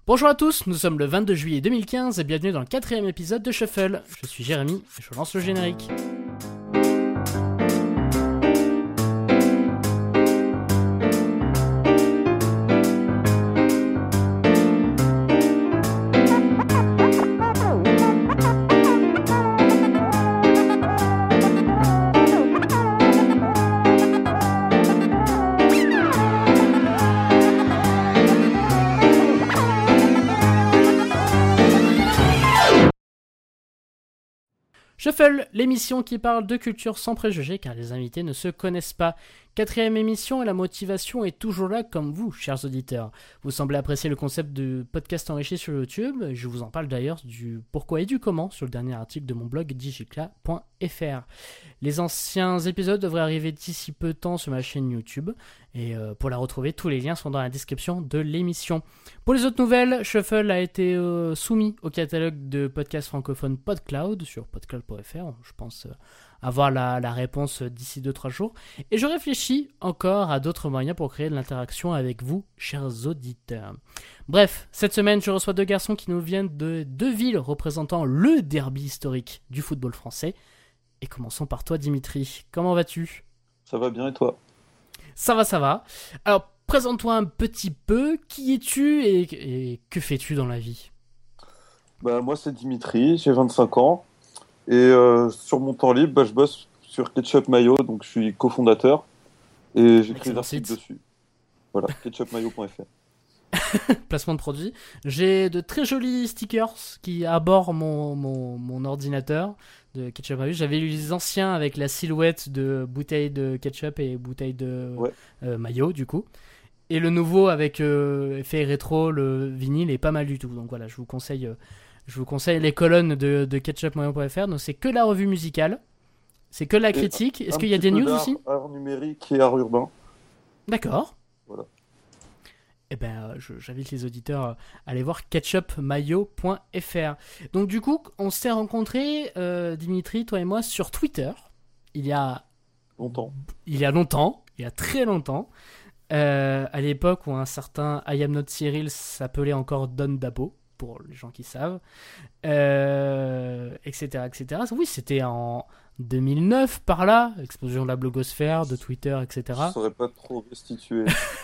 Bonjour à tous, nous sommes le 22 juillet 2015 et bienvenue dans le 4ème épisode de Shuffle. Je suis Jérémy et je lance le générique. Shuffle, l'émission qui parle de culture sans préjugés car les invités ne se connaissent pas. 4ème émission et la motivation est toujours là comme vous, chers auditeurs. Vous semblez apprécier le concept de podcast enrichi sur YouTube. Je vous en parle d'ailleurs du pourquoi et du comment sur le dernier article de mon blog digicla.fr. Les anciens épisodes devraient arriver d'ici peu de temps sur ma chaîne YouTube. Et pour la retrouver, tous les liens sont dans la description de l'émission. Pour les autres nouvelles, Shuffle a été soumis au catalogue de podcasts francophones PodCloud sur podcloud.fr. Je pense avoir la réponse d'ici 2-3 jours. Et je réfléchis encore à d'autres moyens pour créer de l'interaction avec vous, chers auditeurs. Bref, cette semaine, je reçois deux garçons qui nous viennent de deux villes représentant le derby historique du football français. Et commençons par toi, Dimitri. Comment vas-tu ? Ça va bien et toi ? Ça va. Alors, présente-toi un petit peu. Qui es-tu et que fais-tu dans la vie ? Moi, c'est Dimitri, j'ai 25 ans. Et sur mon temps libre, je bosse sur Ketchup Mayo, donc je suis cofondateur. Et j'écris des articles dessus. Voilà, ketchupmayo.fr. Placement de produit. J'ai de très jolis stickers qui abordent mon ordinateur de Ketchup Mayo. J'avais eu les anciens avec la silhouette de bouteille de ketchup et bouteille de mayo, du coup. Et le nouveau avec effet rétro, le vinyle, est pas mal du tout. Donc voilà, je vous conseille les colonnes de ketchupmayo.fr. Donc c'est que la revue musicale, c'est que la critique. Est-ce qu'il y a des news aussi ? Art numérique et art urbain. D'accord. Voilà. Eh ben, j'invite les auditeurs à aller voir ketchupmayo.fr. Donc du coup, on s'est rencontrés, Dimitri, toi et moi, sur Twitter. Il y a très longtemps. À l'époque où un certain I am not Cyril s'appelait encore Don Dabo, pour les gens qui savent, etc. Oui, c'était en 2009 par là, explosion de la blogosphère, de Twitter, etc. Je ne saurais pas trop restituer.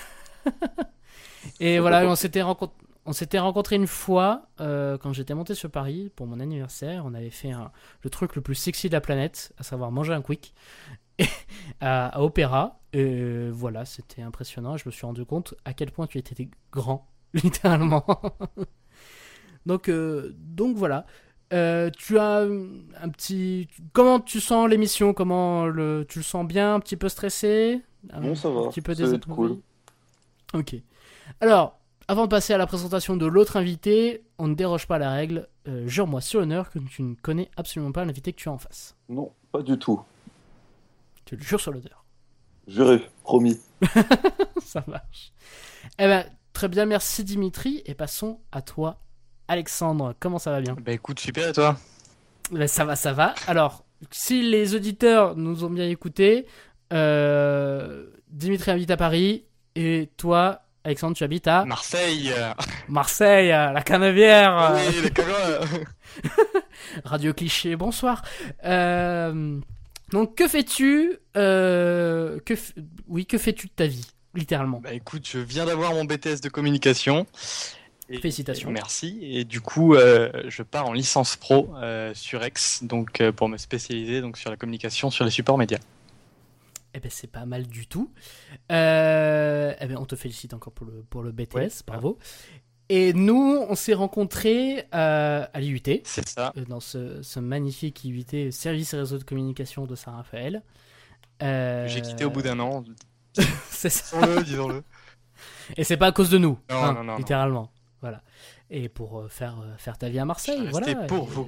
Et voilà, on s'était rencontrés une fois quand j'étais monté sur Paris pour mon anniversaire. On avait fait le truc le plus sexy de la planète, à savoir manger un quick à Opéra. Et voilà, c'était impressionnant. Je me suis rendu compte à quel point tu étais grand, littéralement. Donc voilà. Tu as un petit... Comment tu sens l'émission ? Tu le sens bien ? Un petit peu stressé ? Non, ça va. Un petit peu ça va être cool. Ok. Alors, avant de passer à la présentation de l'autre invité, on ne déroge pas à la règle. Jure-moi sur l'honneur que tu ne connais absolument pas l'invité que tu as en face. Non, pas du tout. Tu le jures sur l'honneur. Juré, promis. Ça marche. Eh ben, très bien, merci Dimitri. Et passons à toi, Alexandre. Comment ça va bien ? Écoute, super, et toi ? Ça va. Alors, si les auditeurs nous ont bien écoutés, Dimitri habite à Paris. Et toi, Alexandre, tu habites à... Marseille, la Canebière. Oui, les Canois. Radio Cliché, bonsoir. Donc, que fais-tu que fais-tu de ta vie, littéralement ? Écoute, je viens d'avoir mon BTS de communication. Félicitations. Merci. Et du coup, je pars en licence pro sur Aix, donc pour me spécialiser donc sur la communication sur les supports médias. Eh ben, c'est pas mal du tout. On te félicite encore pour le BTS, ouais, bravo. Et nous, on s'est rencontrés à l'IUT. C'est ça. Dans ce magnifique IUT, Service et Réseau de Communication de Saint-Raphaël. J'ai quitté au bout d'un an. C'est ça. Disons-le. Et c'est pas à cause de nous, non, littéralement. Non. Voilà. Et pour faire ta vie à Marseille, voilà. C'était pour vous.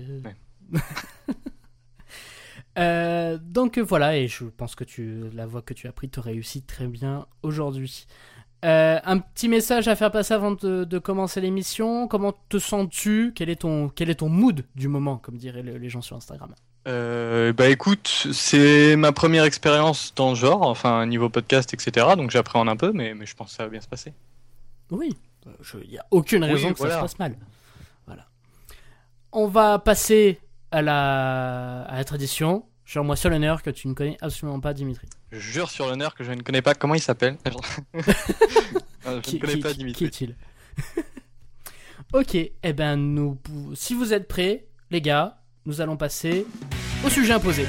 Donc voilà, et je pense que la voie que tu as prise te réussit très bien aujourd'hui. Un petit message à faire passer avant de commencer l'émission. Comment te sens-tu ? Quel est ton mood du moment, comme diraient les gens sur Instagram ? Écoute, c'est ma première expérience dans le genre, enfin niveau podcast, etc. Donc j'appréhende un peu, mais je pense que ça va bien se passer. Oui, Il n'y a aucune raison que ça se passe mal. Voilà. On va passer à la tradition. Jure-moi sur l'honneur que tu ne connais absolument pas Dimitri. Je jure sur l'honneur que je ne connais pas. Comment il s'appelle? Je ne connais pas Dimitri. Qui est-il? Ok, si vous êtes prêts, les gars, nous allons passer au sujet imposé.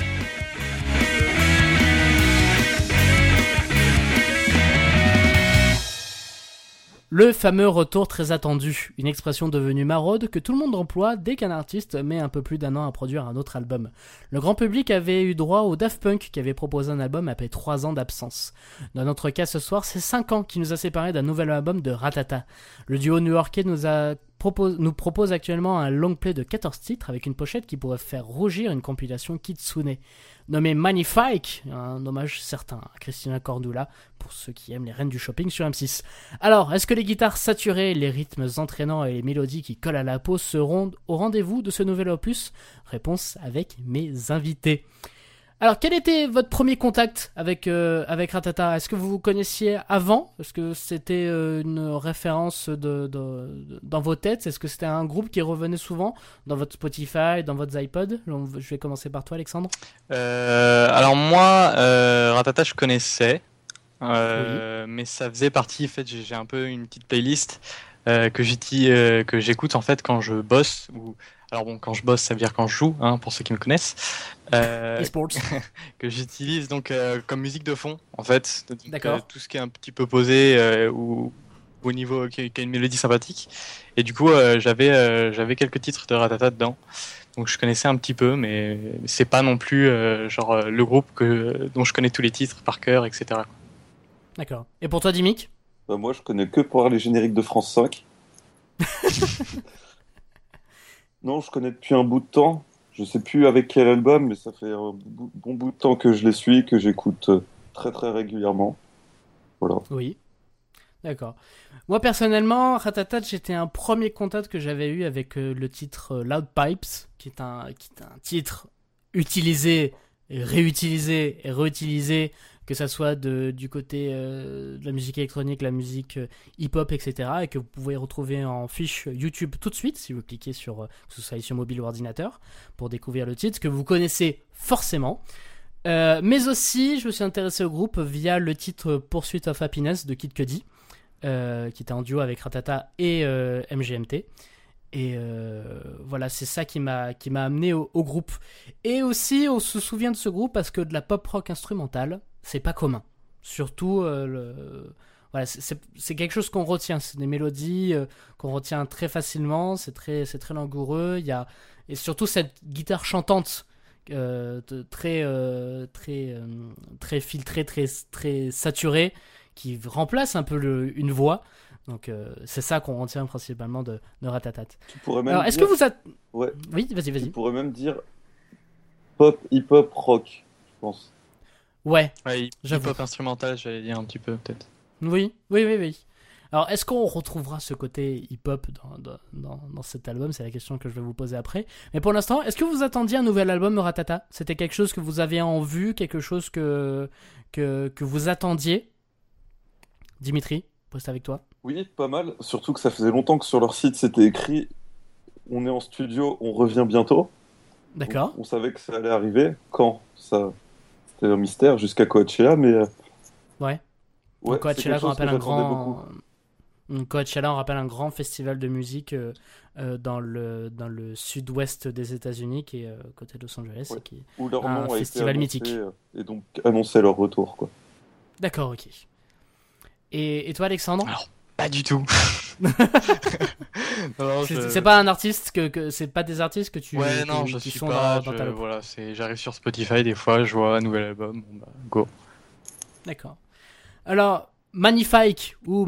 Le fameux retour très attendu, une expression devenue maraude que tout le monde emploie dès qu'un artiste met un peu plus d'un an à produire un autre album. Le grand public avait eu droit au Daft Punk qui avait proposé un album après 3 ans d'absence. Dans notre cas ce soir, c'est 5 ans qui nous a séparés d'un nouvel album de Ratata. Le duo new-yorkais nous propose actuellement un long play de 14 titres avec une pochette qui pourrait faire rougir une compilation Kitsune. Nommé Magnifique, un hommage certain à Christina Cordula, pour ceux qui aiment les reines du shopping sur M6. Alors, est-ce que les guitares saturées, les rythmes entraînants et les mélodies qui collent à la peau seront au rendez-vous de ce nouvel opus? Réponse avec mes invités. Alors, quel était votre premier contact avec Ratata? Est-ce que vous vous connaissiez avant? Est-ce que c'était une référence dans vos têtes? Est-ce que c'était un groupe qui revenait souvent dans votre Spotify, dans votre iPod? Je vais commencer par toi, Alexandre. Alors moi, Ratata, je connaissais, Oui. mais ça faisait partie. En fait, j'ai un peu une petite playlist que j'écoute en fait quand je bosse ou. Alors bon, quand je bosse, ça veut dire quand je joue, hein, pour ceux qui me connaissent. eSports. Que j'utilise donc comme musique de fond, en fait. Donc, D'accord. tout ce qui est un petit peu posé ou au niveau qui a une mélodie sympathique. Et du coup, j'avais quelques titres de Ratata dedans. Donc je connaissais un petit peu, mais c'est pas non plus le groupe dont je connais tous les titres par cœur, etc. D'accord. Et pour toi, Dimick? Moi, je connais que pour les génériques de France 5. Non, je connais depuis un bout de temps. Je sais plus avec quel album, mais ça fait un bon bout de temps que je les suis, que j'écoute très très régulièrement. Voilà. Oui. D'accord. Moi, personnellement, Ratata, j'étais un premier contact que j'avais eu avec le titre Loud Pipes, qui est un titre utilisé, et réutilisé et réutilisé, que ça soit du côté de la musique électronique, la musique hip-hop, etc. Et que vous pouvez retrouver en fiche YouTube tout de suite, si vous cliquez sur, que ce soit sur mobile ou ordinateur, pour découvrir le titre, que vous connaissez forcément. Mais aussi, je me suis intéressé au groupe via le titre Pursuit of Happiness de Kid Cudi, qui était en duo avec Ratata et MGMT. Et voilà, c'est ça qui m'a amené au groupe. Et aussi, on se souvient de ce groupe parce que de la pop rock instrumentale, c'est pas commun. Surtout, voilà, c'est quelque chose qu'on retient. C'est des mélodies qu'on retient très facilement. C'est très langoureux. Et surtout cette guitare chantante très filtrée, très saturée, qui remplace un peu une voix. Donc c'est ça qu'on retient principalement de Ratatat. Tu pourrais même Alors, est-ce dire... que vous Ouais. Oui, vas-y. Tu pourrais même dire pop, hip-hop, rock, je pense. Ouais, j'avoue. Hip-hop instrumental, j'allais dire un petit peu, peut-être. Oui. Alors, est-ce qu'on retrouvera ce côté hip-hop dans cet album? C'est la question que je vais vous poser après. Mais pour l'instant, est-ce que vous attendiez un nouvel album de Ratata? C'était quelque chose que vous aviez en vue, quelque chose que vous attendiez? Dimitri, reste avec toi. Oui, pas mal. Surtout que ça faisait longtemps que sur leur site c'était écrit on est en studio, on revient bientôt. D'accord. On savait que ça allait arriver. Quand ça, c'était un mystère jusqu'à Coachella, mais ouais. Coachella, on rappelle Coachella, on rappelle un grand festival de musique dans le sud-ouest des États-Unis, qui est côté de Los Angeles, ouais. Et qui est où leur un nom a festival été mythique. Et donc annoncer leur retour, quoi. D'accord, ok. Et toi, Alexandre? Alors, pas du tout. Non, c'est pas un artiste c'est pas des artistes que tu. Ouais, non, je suis pas. Dans ta voilà, j'arrive sur Spotify des fois, je vois un nouvel album, bon bah go. D'accord. Alors, Magnifique ou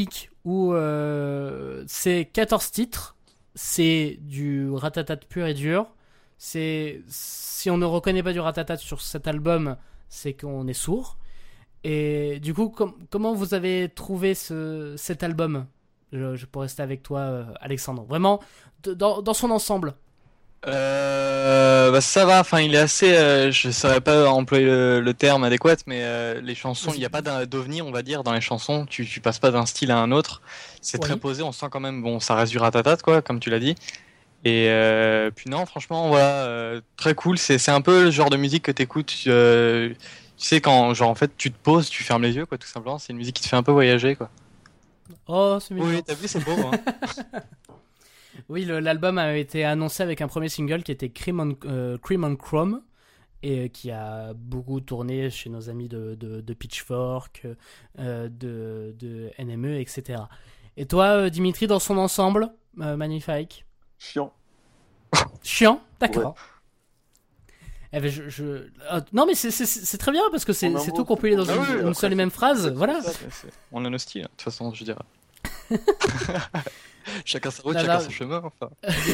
c'est 14 titres, c'est du Ratatat pur et dur. Si on ne reconnaît pas du Ratatat sur cet album, c'est qu'on est sourd. Et du coup, comment vous avez trouvé cet album? Je peux rester avec toi, Alexandre. Vraiment, dans son ensemble. Ça va, enfin il est assez, je saurais pas employer le terme adéquat, mais les chansons, il n'y a pas d'ovni, on va dire, dans les chansons, tu passes pas d'un style à un autre, c'est très posé, on sent quand même, bon, ça reste du ratatat, quoi, comme tu l'as dit, et puis non, franchement, voilà, très cool, c'est un peu le genre de musique que t'écoutes, tu sais, quand, genre, en fait, tu te poses, tu fermes les yeux, quoi, tout simplement, c'est une musique qui te fait un peu voyager, quoi. Oh, c'est mignon. Oui, t'as vu, c'est beau, hein. Oui, l'album a été annoncé avec un premier single qui était Cream on Chrome et qui a beaucoup tourné chez nos amis de Pitchfork, de NME, etc. Et toi, Dimitri, dans son ensemble, magnifique. Chiant. Chiant, d'accord. Ouais. Eh ben, non, mais c'est très bien parce que c'est tout compilé dans une seule et même phrase. Voilà. On a nos styles, de toute façon, je dirais. Chacun sa route, chacun son chemin, enfin.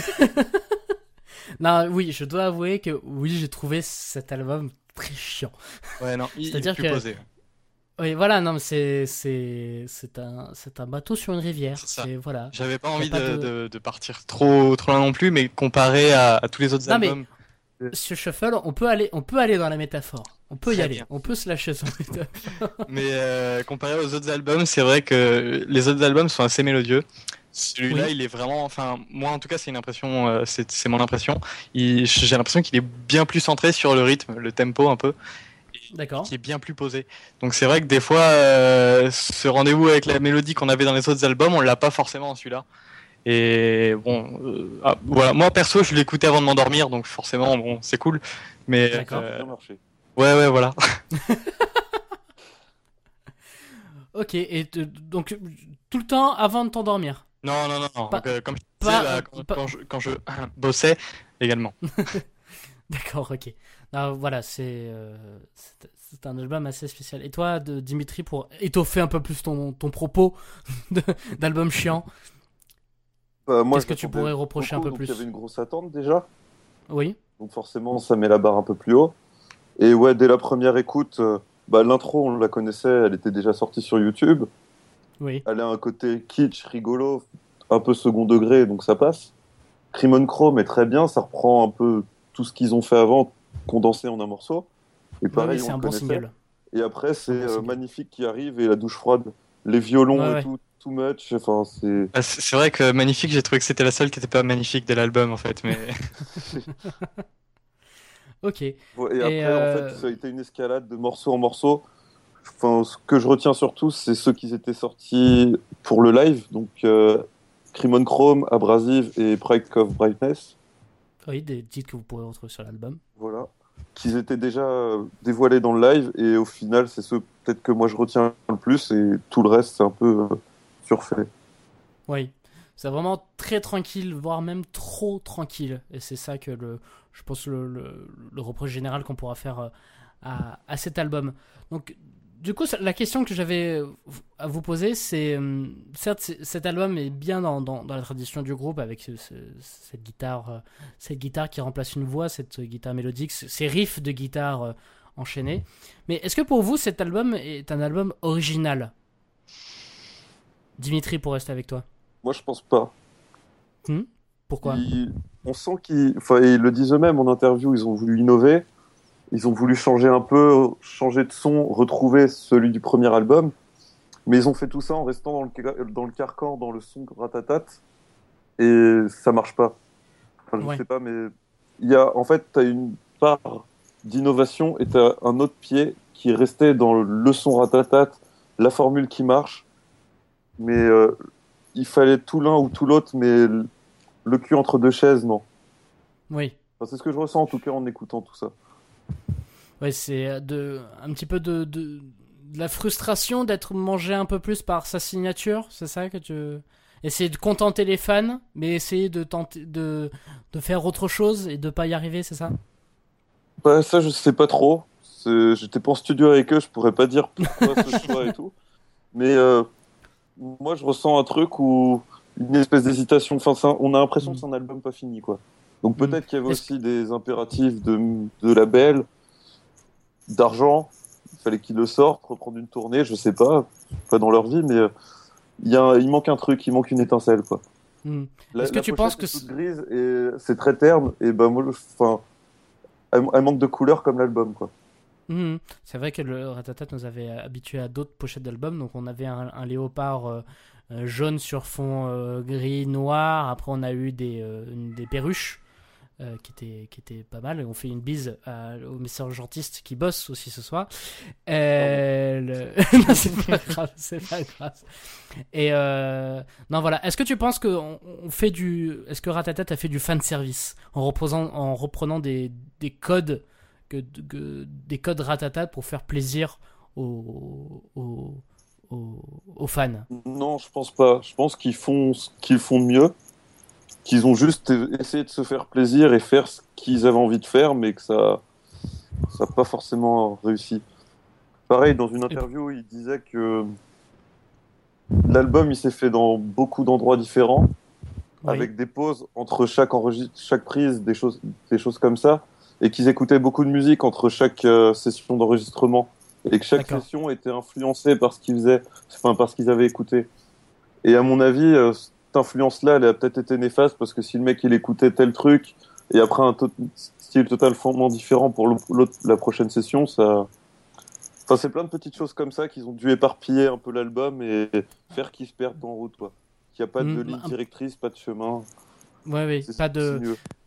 Non, oui, je dois avouer que oui, j'ai trouvé cet album très chiant. Ouais, non, c'est-à-dire que posé. Oui, voilà, non, mais c'est un bateau sur une rivière. C'est ça. Voilà. J'avais pas envie de partir trop loin non plus, mais comparé à tous les autres albums. Mais sur Shuffle, on peut aller dans la métaphore. On peut y aller. Bien. On peut se lâcher sur la métaphore. Mais comparé aux autres albums, c'est vrai que les autres albums sont assez mélodieux. Celui-là, il est vraiment, enfin, moi en tout cas, c'est une impression, c'est mon impression. J'ai l'impression qu'il est bien plus centré sur le rythme, le tempo un peu. D'accord. Qui est bien plus posé. Donc c'est vrai que des fois, ce rendez-vous avec la mélodie qu'on avait dans les autres albums, on l'a pas forcément dans celui-là. Et bon, voilà. Moi perso, je l'écoutais avant de m'endormir, donc forcément, bon, c'est cool. Mais d'accord. Ça a bien marché. Ouais, voilà. Ok, et donc tout le temps avant de t'endormir. Non. Comme je disais, quand je bossais également. D'accord, ok. Alors, voilà, c'est un album assez spécial. Et toi, Dimitri, pour étoffer un peu plus ton propos d'album chiant, qu'est-ce que tu pourrais reprocher un peu plus? Il y avait une grosse attente déjà. Oui. Donc forcément, ça met la barre un peu plus haut. Et ouais, dès la première écoute, l'intro, on la connaissait, elle était déjà sortie sur YouTube. Oui. Elle a un côté kitsch, rigolo, un peu second degré, donc ça passe. Cream on Chrome est très bien, ça reprend un peu tout ce qu'ils ont fait avant, condensé en un morceau. Et pareil, c'est un bon single. Et après, c'est Magnifique qui arrive et la douche froide, les violons et tout, too much. Enfin, c'est vrai que Magnifique, j'ai trouvé que c'était la seule qui n'était pas magnifique de l'album en fait, mais. Ok. Et après, en fait, ça a été une escalade de morceau en morceau. Enfin, ce que je retiens surtout, c'est ceux qui étaient sortis pour le live, donc Cream on Chrome, Abrasive et Pride of Brightness. Oui, des titres que vous pourrez retrouver sur l'album. Voilà. Qu'ils étaient déjà dévoilés dans le live, et au final, c'est ceux peut-être que moi je retiens le plus, et tout le reste, c'est un peu surfait. Oui, c'est vraiment très tranquille, voire même trop tranquille. Et c'est ça que je pense le reproche général qu'on pourra faire à cet album. Donc, du coup, la question que j'avais à vous poser, c'est certes, cet album est bien dans la tradition du groupe avec cette guitare qui remplace une voix, cette guitare mélodique, ces riffs de guitare enchaînés. Mais est-ce que pour vous, cet album est un album original? Dimitri, pour rester avec toi. Moi, je pense pas. Pourquoi? On sent ils le disent eux-mêmes en interview, ils ont voulu innover. Ils ont voulu changer un peu, changer de son, retrouver celui du premier album. Mais ils ont fait tout ça en restant dans le carcan, dans le son ratatat. Et ça marche pas. Enfin, je sais pas, mais en fait, t'as une part d'innovation et t'as un autre pied qui est resté dans le son ratatat, la formule qui marche. Mais il fallait tout l'un ou tout l'autre, mais le cul entre deux chaises, non. Oui. Enfin, c'est ce que je ressens en tout cas en écoutant tout ça. Ouais, c'est un petit peu de la frustration d'être mangé un peu plus par sa signature, c'est ça que tu... Essayer de contenter les fans, mais essayer de tenter de faire autre chose et de pas y arriver, c'est ça? Bah, ça, je sais pas trop. J'étais pas en studio avec eux, je pourrais pas dire pourquoi ce choix et tout. Mais moi, je ressens un truc où une espèce d'hésitation. Enfin, on a l'impression que c'est un album pas fini, quoi. Donc peut-être qu'il y avait aussi des impératifs de label, d'argent. Il fallait qu'ils le sortent, reprendre une tournée, je sais pas dans leur vie, mais il manque un truc, il manque une étincelle, quoi. Est-ce que tu penses que c'est toute grise et c'est très terne et moi, elle manque de couleur comme l'album, quoi. C'est vrai que le Ratatat nous avait habitués à d'autres pochettes d'albums. Donc on avait un léopard jaune sur fond gris noir. Après on a eu des perruches qui étaient pas mal. Et on fait une bise au messagentiste qui bosse aussi ce soir. Non, c'est pas grave. Et non, voilà. Est-ce que tu penses que est-ce que Ratatat a fait du fan service en reprenant des codes des codes Ratatat pour faire plaisir aux fans? Non, je pense pas. Je pense qu'ils font ce qu'ils font de mieux, qu'ils ont juste essayé de se faire plaisir et faire ce qu'ils avaient envie de faire, mais que ça n'a pas forcément réussi. Pareil, dans une interview, il disait que l'album il s'est fait dans beaucoup d'endroits différents, avec des pauses entre chaque prise, des choses comme ça, et qu'ils écoutaient beaucoup de musique entre chaque session d'enregistrement, et que chaque session était influencée par ce qu'ils faisaient, par ce qu'ils avaient écouté. Et à mon avis, cette influence-là, elle a peut-être été néfaste, parce que si le mec il écoutait tel truc, et après un style totalement différent pour la prochaine session, ça... Enfin, c'est plein de petites choses comme ça qu'ils ont dû éparpiller un peu l'album et faire qu'ils se perdent en route, quoi. Qu'il n'y a pas de ligne directrice, pas de chemin. Oui, pas de...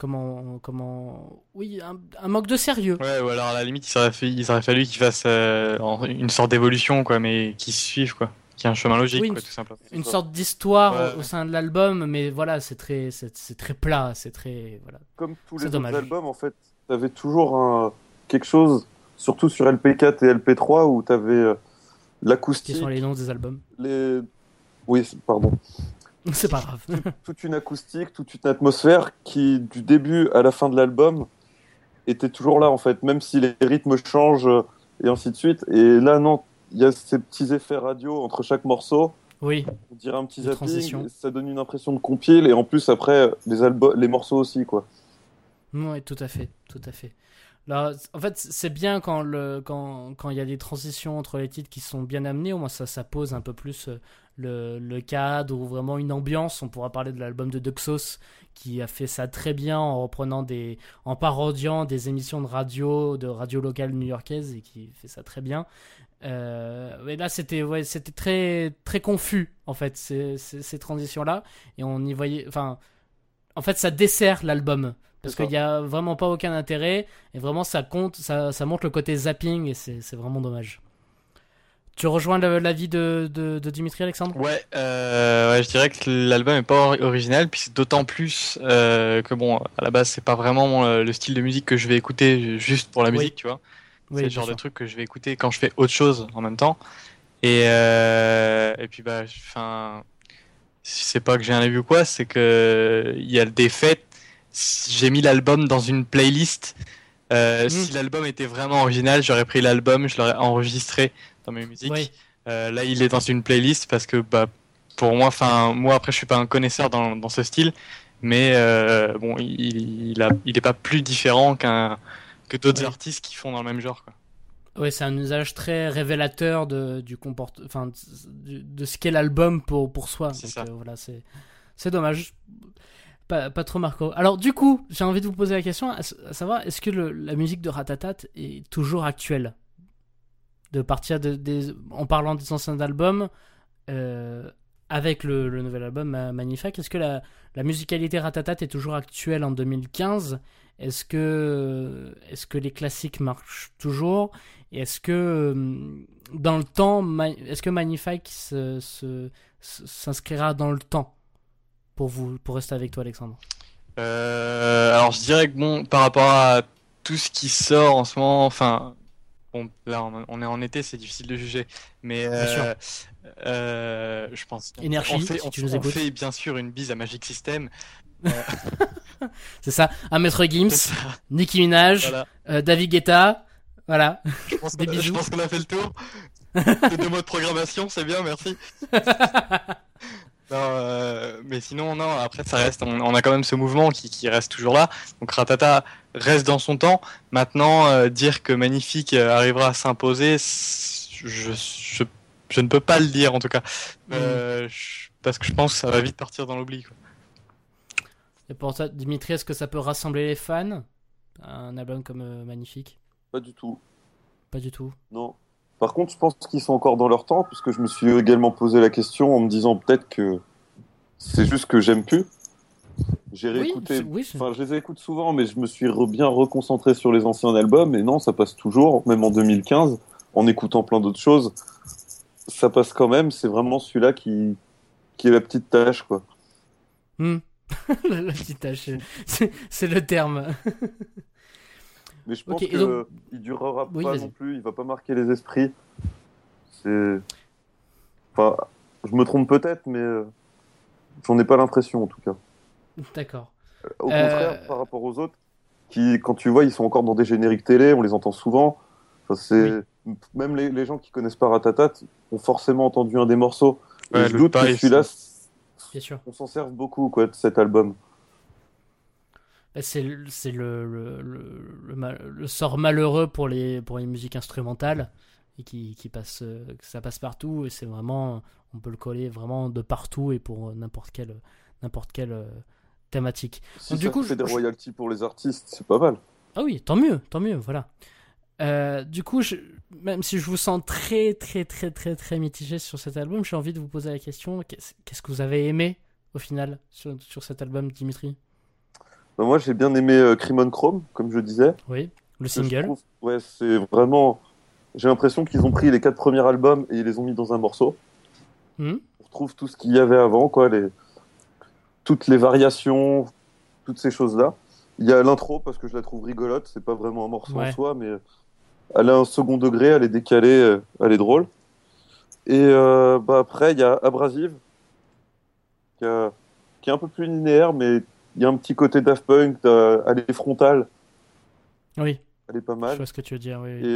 Oui, un manque de sérieux. Ouais, ou alors à la limite, il aurait fallu qu'ils fassent une sorte d'évolution, quoi, mais qui se suivent, quoi. Qui a un chemin logique, quoi, tout simplement. Une sorte d'histoire au sein de l'album, mais voilà, c'est très plat, c'est très... Voilà. Comme tous les autres albums, en fait, t'avais toujours quelque chose, surtout sur LP4 et LP3, où t'avais l'acoustique... Qui sont les noms des albums. Oui, pardon. C'est pas grave. Toute une acoustique, toute une atmosphère qui, du début à la fin de l'album, était toujours là, en fait, même si les rythmes changent et ainsi de suite. Et là, non, il y a ces petits effets radio entre chaque morceau. Oui. On dirait un petit zapping, ça donne une impression de compile, et en plus, après, les morceaux aussi, quoi. Oui, tout à fait. Là, en fait, c'est bien quand il y a des transitions entre les titres qui sont bien amenées. Au moins, ça pose un peu plus le cadre ou vraiment une ambiance. On pourra parler de l'album de Duxos qui a fait ça très bien en parodiant des émissions de radio locale new-yorkaise, et qui fait ça très bien. Mais là, c'était très très confus en fait ces transitions-là, et on y voyait. Enfin, en fait, ça dessert l'album. Parce qu'il n'y a vraiment pas aucun intérêt, et vraiment ça montre le côté zapping, et c'est vraiment dommage. Tu rejoins l'avis de Dimitri, Alexandre ? Ouais, je dirais que l'album est pas original, puis c'est d'autant plus que bon, à la base c'est pas vraiment le style de musique que je vais écouter juste pour la musique, tu vois. C'est le genre de truc que je vais écouter quand je fais autre chose en même temps. Et puis c'est pas que j'ai un avis ou quoi, c'est que il y a des faits. J'ai mis l'album dans une playlist. Si l'album était vraiment original, j'aurais pris l'album, je l'aurais enregistré dans mes musiques. Là, il est dans une playlist parce que, pour moi, moi après, je suis pas un connaisseur dans ce style, mais bon, il est pas plus différent que d'autres artistes qui font dans le même genre, quoi. Oui, c'est un usage très révélateur de ce qu'est l'album pour soi. C'est ça. Voilà, c'est dommage. Pas trop Marco. Alors du coup, j'ai envie de vous poser la question, à savoir, est-ce que la musique de Ratatat est toujours actuelle ? De partir en parlant des anciens albums, avec le nouvel album Magnifique, est-ce que la musicalité Ratatat est toujours actuelle en 2015 ? Est-ce que les classiques marchent toujours ? Et est-ce que dans le temps, est-ce que Magnifique s'inscrira dans le temps ? Pour rester avec toi, Alexandre. Alors je dirais que bon, par rapport à tout ce qui sort en ce moment, enfin bon, là on est en été, c'est difficile de juger, mais je pense Énergie, si tu nous écoutes. On fait bien sûr une bise à Magic System. C'est ça, à Maître Gims, Nicki Minaj, voilà. David Guetta, voilà. Je pense qu'on a fait le tour. Les 2 mois de programmation, c'est bien, merci. Non, mais sinon, non, après ça reste, on a quand même ce mouvement qui reste toujours là. Donc Ratata reste dans son temps. Maintenant, dire que Magnifique arrivera à s'imposer, je ne peux pas le dire en tout cas. Parce que je pense que ça va vite partir dans l'oubli, quoi. Et pour toi, Dimitri, est-ce que ça peut rassembler les fans? Un album comme Magnifique? Pas du tout. Pas du tout. Non. Par contre, je pense qu'ils sont encore dans leur temps, puisque je me suis également posé la question en me disant peut-être que c'est juste que j'aime plus. J'ai réécouté, enfin, je les écoute souvent, mais je me suis bien reconcentré sur les anciens albums, et non, ça passe toujours, même en 2015, en écoutant plein d'autres choses. Ça passe quand même, c'est vraiment celui-là qui est la petite tâche, quoi. La petite tâche, c'est le terme. Mais je pense qu'il durera pas non plus, il va pas marquer les esprits. Enfin, je me trompe peut-être, mais j'en ai pas l'impression en tout cas. D'accord. Au contraire, par rapport aux autres, qui, quand tu vois, ils sont encore dans des génériques télé, on les entend souvent. Enfin, même les gens qui connaissent pas Ratatat ont forcément entendu un des morceaux. Et je doute que celui-là, on s'en serve beaucoup, quoi, de cet album. C'est le sort malheureux pour les musiques instrumentales et qui passe, que ça passe partout, et c'est vraiment, on peut le coller vraiment de partout et pour n'importe quelle thématique. Si donc, ça fait des royalties pour les artistes, c'est pas mal. Ah oui, tant mieux, voilà. Du coup, même si je vous sens très très très très très mitigé sur cet album, j'ai envie de vous poser la question, qu'est-ce que vous avez aimé au final sur cet album, Dimitri? Ben moi, j'ai bien aimé Crimon Chrome, comme je disais. Oui, le single. C'est vraiment... J'ai l'impression qu'ils ont pris les 4 premiers albums et ils les ont mis dans un morceau. On retrouve tout ce qu'il y avait avant, quoi, toutes les variations, toutes ces choses-là. Il y a l'intro, parce que je la trouve rigolote. C'est pas vraiment un morceau en soi, mais elle a un second degré, elle est décalée, elle est drôle. Et après, il y a Abrasive, qui est un peu plus linéaire, mais il y a un petit côté Daft Punk, elle est frontale. Oui. Elle est pas mal. Je vois ce que tu veux dire, oui. Et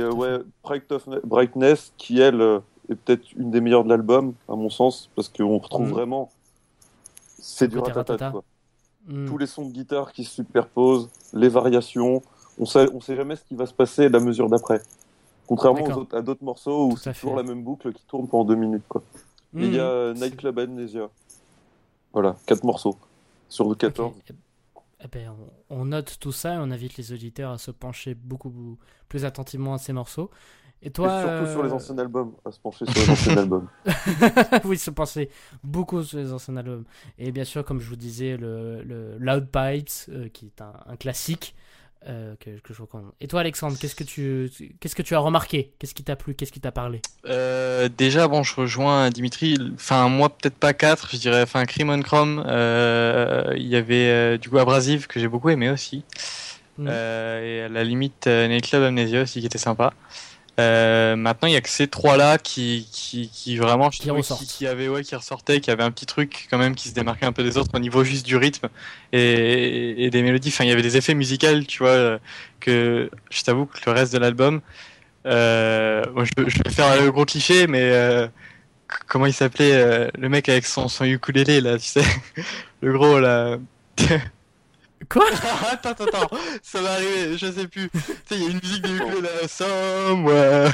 Brightness, qui elle est peut-être une des meilleures de l'album, à mon sens, parce qu'on retrouve vraiment... C'est du Ratatat, quoi. Tous les sons de guitare qui se superposent, les variations, on sait jamais ce qui va se passer à la mesure d'après. Contrairement à d'autres morceaux où c'est toujours la même boucle qui tourne pendant 2 minutes, quoi. Et il y a Nightclub Amnesia. Voilà, 4 morceaux sur 14. Okay. Eh ben, on note tout ça et on invite les auditeurs à se pencher beaucoup plus attentivement à ces morceaux. Et toi, surtout sur les anciens albums, à se pencher sur les anciens albums. Oui, se pencher beaucoup sur les anciens albums. Et bien sûr, comme je vous disais, le Loud Pipes, qui est un classique que je recommande. Et toi, Alexandre, qu'est-ce que tu as remarqué? Qu'est-ce qui t'a plu? Qu'est-ce qui t'a parlé? Déjà, bon, je rejoins Dimitri. Enfin, moi, peut-être pas 4, je dirais. Enfin, Crimon Chrome. Il y avait du coup Abrasive que j'ai beaucoup aimé aussi. Et à la limite, Nightclub Amnesia aussi qui était sympa. Maintenant, il y a que ces 3-là qui vraiment qui ressortaient, qui avaient un petit truc quand même qui se démarquait un peu des autres au niveau juste du rythme et des mélodies. Enfin, il y avait des effets musicaux, tu vois, que je t'avoue que le reste de l'album, je vais faire le gros cliché, mais comment il s'appelait le mec avec son ukulélé là, tu sais, le gros là. Quoi? Attends, ça va arriver, je sais plus. Tu sais, il y a une musique de ukulélé là, somewhere.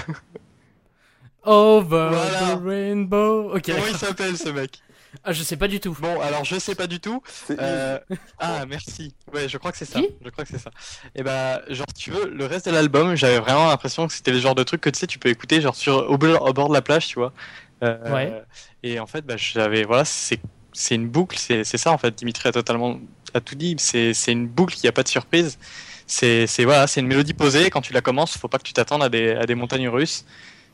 Over the rainbow. Ok. Comment il s'appelle ce mec? Ah, je sais pas du tout. Bon, alors je sais pas du tout. Ah, merci. Ouais, je crois que c'est ça. Et genre, si tu veux, le reste de l'album, j'avais vraiment l'impression que c'était le genre de truc que tu sais, tu peux écouter genre au bord de la plage, tu vois. Et en fait, voilà, c'est une boucle, c'est ça en fait. Dimitri a tout dit. C'est une boucle, il n'y a pas de surprise. C'est une mélodie posée. Quand tu la commences, faut pas que tu t'attendes à des montagnes russes.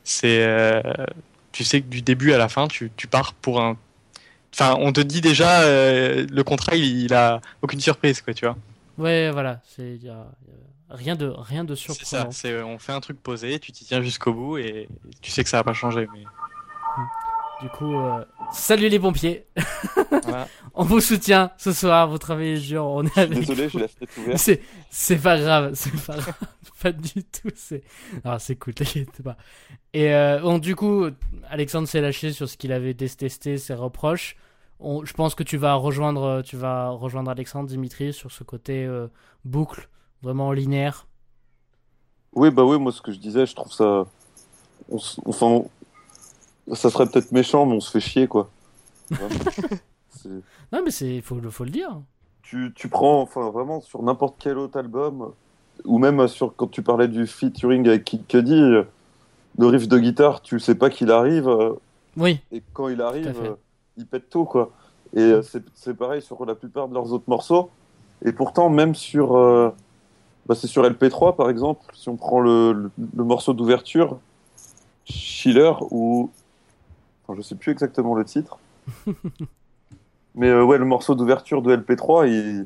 Tu sais que du début à la fin, tu pars pour un. Enfin, on te dit déjà le contrat, il a aucune surprise, quoi, tu vois. Ouais, voilà. Y a rien de surprenant. C'est ça. On fait un truc posé, tu t'y tiens jusqu'au bout et tu sais que ça va pas changer. Mais... Du coup, salut les pompiers. Voilà. On vous soutient ce soir, vous travaillez dur, on est avec Désolé, vous. je laisse peut-être ouvert. C'est pas grave, pas du tout. C'est cool, t'inquiète pas. Et du coup, Alexandre s'est lâché sur ce qu'il avait détesté, ses reproches. Je pense que tu vas rejoindre Alexandre, Dimitri, sur ce côté boucle, vraiment linéaire. Oui, moi ce que je disais, je trouve ça... Enfin, ça serait peut-être méchant, mais on se fait chier, quoi. Non, mais faut le dire. tu prends, enfin, vraiment sur n'importe quel autre album, ou même quand tu parlais du featuring avec Kid Cudi, le riff de guitare, tu sais pas qu'il arrive, Oui, et quand il tout à arrive, fait. il pète tout, quoi. Et c'est pareil sur la plupart de leurs autres morceaux. Et pourtant, même c'est sur LP3, par exemple, si on prend le morceau d'ouverture, Schiller, ou. Enfin, je sais plus exactement le titre. Mais ouais, le morceau d'ouverture de LP3,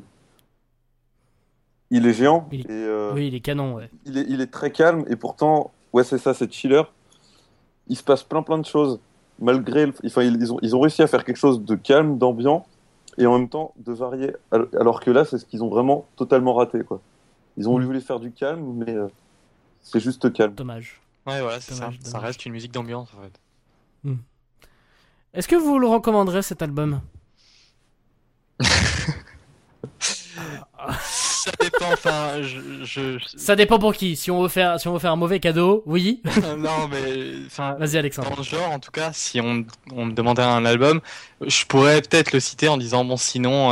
il est géant. Il est- Et Oui, il est canon, ouais. il est très calme. Et pourtant, ouais, c'est ça, c'est Schiller. Il se passe plein de choses. Malgré. Enfin, ils ont réussi à faire quelque chose de calme, d'ambiant, et en même temps de varié. Alors que là, c'est ce qu'ils ont vraiment totalement raté, quoi. Ils ont Mm. voulu faire du calme, mais c'est juste calme. Dommage. Ouais, voilà, c'est ça. Dommage, Ça dommage. reste une musique d'ambiance en fait. Mm. Est-ce que vous le recommanderez cet album? Ça dépend, enfin, Ça dépend pour qui. Si on veut faire un mauvais cadeau, oui. non, mais enfin, Vas-y, Alexandre. dans le genre, en tout cas, si on me demandait un album, je pourrais peut-être le citer en disant bon, sinon,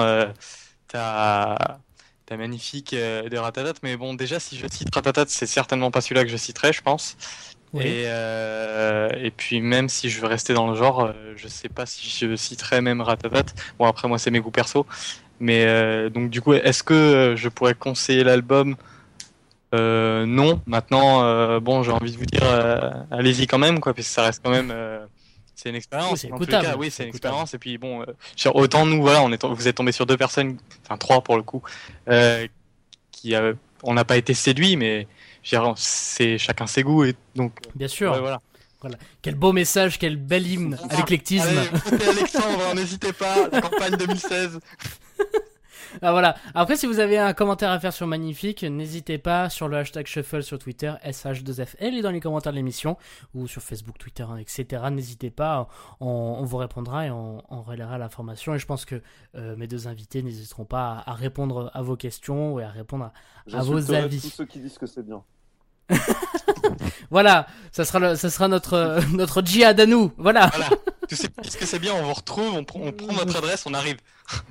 t'as magnifique de Ratatat, mais bon, déjà, si je cite Ratatat, c'est certainement pas celui-là que je citerai, je pense. Oui. Et puis même si je veux rester dans le genre, je sais pas si je citerai même Ratatat. Bon, après, moi, c'est mes goûts perso. Mais donc du coup, est-ce que je pourrais conseiller l'album? Non. Maintenant, bon, j'ai envie de vous dire, allez-y quand même, quoi, parce que ça reste quand même, c'est une Oui, expérience. c'est Dans tous les cas, écoutable. oui, C'est c'est une écoutable. expérience. Et puis bon, autant nous, voilà, vous êtes tombé sur deux personnes, enfin trois pour le coup, qui, on n'a pas été séduits, mais je veux dire, c'est chacun ses goûts et donc, Bien sûr. ouais, voilà. Voilà. Quel beau message, quel bel hymne à l'éclectisme. Allez, votez Alexandre, n'hésitez pas, la campagne 2016. Ah voilà. Après, si vous avez un commentaire à faire sur Magnifique, n'hésitez pas sur le hashtag Shuffle sur Twitter, SH2FL, et dans les commentaires de l'émission, ou sur Facebook, Twitter, etc. N'hésitez pas, on vous répondra et on relaiera l'information. Et je pense que mes deux invités n'hésiteront pas à répondre à vos questions et à répondre à vos J'insulterai avis. tous ceux qui disent que c'est bien. Voilà, ça sera notre djihad à nous. Voilà. Voilà. Tu sais ce que c'est bien, on vous retrouve, on prend notre adresse, on arrive.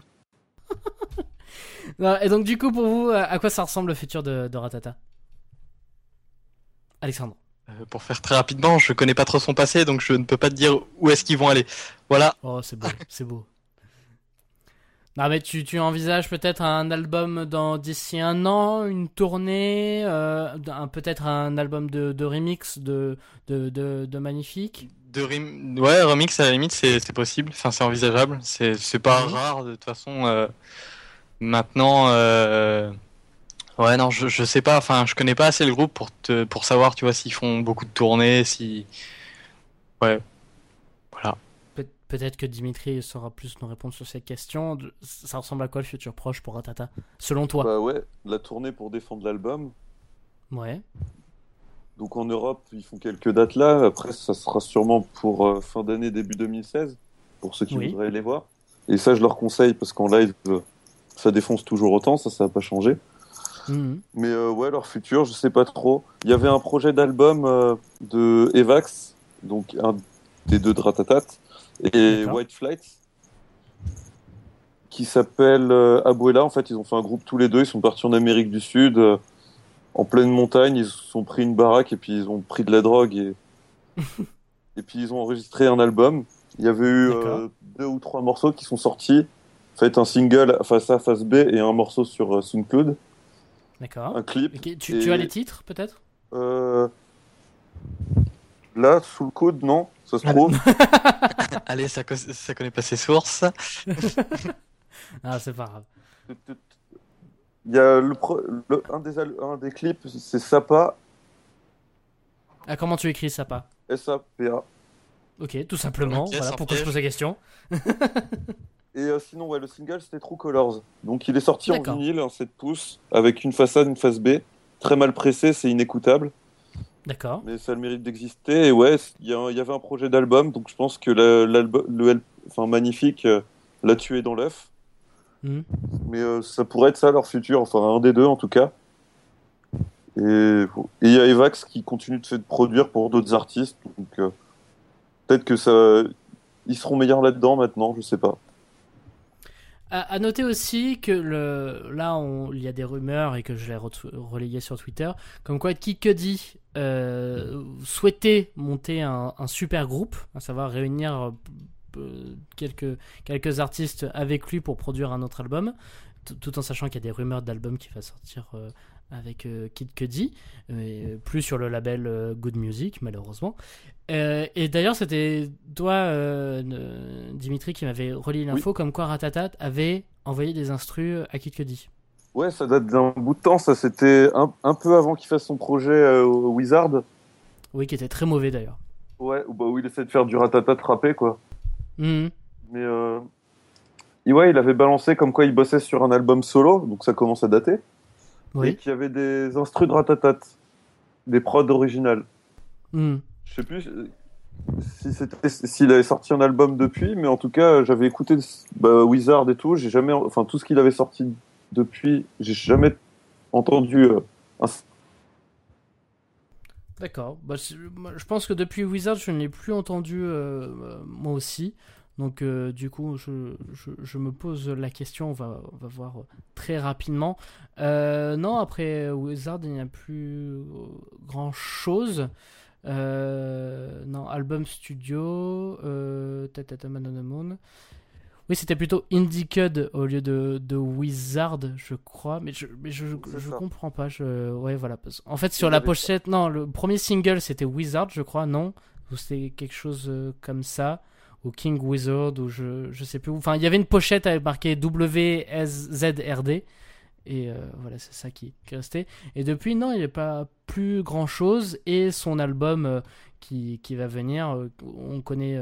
Et donc du coup, pour vous, à quoi ça ressemble le futur de Ratata, Alexandre? Pour faire très rapidement, je connais pas trop son passé, donc je ne peux pas te dire où est-ce qu'ils vont aller. Voilà. Oh, c'est beau, c'est beau. Non, mais tu envisages peut-être un album d'ici un an, une tournée, peut-être un album de remix de Magnifique. Ouais, remix à la limite, c'est possible. Enfin, c'est envisageable. C'est pas Oui. rare de toute façon. Maintenant, ouais, non, je sais pas. Enfin, je connais pas assez le groupe pour savoir, tu vois, s'ils font beaucoup de tournées, si. Ouais, voilà. Peut-être que Dimitri saura plus nous répondre sur cette question. Ça ressemble à quoi le futur proche pour Ratata, selon toi? Bah ouais, la tournée pour défendre l'album. Ouais. Donc en Europe, ils font quelques dates là. Après, ça sera sûrement pour fin d'année, début 2016, pour ceux qui Oui. voudraient les voir. Et ça, je leur conseille parce qu'en live, ça défonce toujours autant, ça va pas changer. Mhm. Mais ouais, leur futur, je sais pas trop. Il y avait un projet d'album de Evax, donc un des deux de Ratatat, et D'accord. White Flight, qui s'appelle Abuela. En fait, ils ont fait un groupe tous les deux. Ils sont partis en Amérique du Sud, en pleine montagne. Ils se sont pris une baraque et puis ils ont pris de la drogue et puis ils ont enregistré un album. Il y avait eu D'accord. 2 ou 3 morceaux qui sont sortis. En fait, un single face A, face B et un morceau sur SoundCloud, D'accord. un clip. Ok, tu as les titres, peut-être? Euh, là, sous le coude, non, ça se trouve. Allez, ça connaît pas ses sources. Ah, c'est pas grave. Il y a un des clips, c'est Sapa, Ah, comment tu écris ça, pas? SAPA. Ok, tout simplement. Ok, Voilà sans pourquoi je piège. pose la question. Et sinon, ouais, le single, c'était True Colors. Donc, il est sorti en D'accord. vinyle, un 7 pouces, avec une face A, une face B. Très mal pressé, c'est inécoutable, D'accord. mais ça a le mérite d'exister. Et ouais, il y avait un projet d'album, donc je pense que l'album, enfin, Magnifique, l'a tué dans l'œuf. Mhm. Mais ça pourrait être ça leur futur, enfin, un des deux en tout cas. Et il y a Evax qui continue de produire pour d'autres artistes, donc peut-être que ça, ils seront meilleurs là-dedans maintenant, je sais pas. À noter aussi que là, il y a des rumeurs et que je l'ai relayé sur Twitter, comme quoi Kid Cudi souhaitait monter un super groupe, à savoir réunir quelques artistes avec lui pour produire un autre album, tout en sachant qu'il y a des rumeurs d'album qui va sortir avec Kid Cudi, plus sur le label Good Music malheureusement. Et d'ailleurs c'était toi Dimitri qui m'avait relayé l'info comme quoi Ratata avait envoyé des instrus à Kid Cudi. Ouais, ça date d'un bout de temps, ça c'était un peu avant qu'il fasse son projet Wizard. Oui, qui était très mauvais d'ailleurs. Ouais, où il essaie de faire du ratata rappé quoi. Mais ouais, il avait balancé comme quoi il bossait sur un album solo, donc ça commence à dater. Oui. Et qu'il y avait des instrus de Ratatat, des prods originales. Je sais plus s'il avait sorti un album depuis, mais en tout cas, j'avais écouté Wizard et tout. J'ai jamais, enfin tout ce qu'il avait sorti depuis, j'ai jamais entendu. D'accord. Je pense que depuis Wizard, je ne l'ai plus entendu moi aussi. Donc du coup, je me pose la question, on va voir très rapidement. Non, après Wizard, il n'y a plus grand-chose. Non, album studio, Moon. Oui, c'était plutôt Indicud au lieu de Wizard, je crois. Mais je comprends pas. Ouais, voilà. En fait, sur la pochette, non, le premier single, c'était Wizard, je crois, non? Ou c'était quelque chose comme ça. Ou King Wizard, ou je sais plus où. Enfin, il y avait une pochette avec marqué WSZRD. Et voilà, c'est ça qui est resté. Et depuis, non, il n'y a pas plus grand chose. Et son album qui va venir, on connaît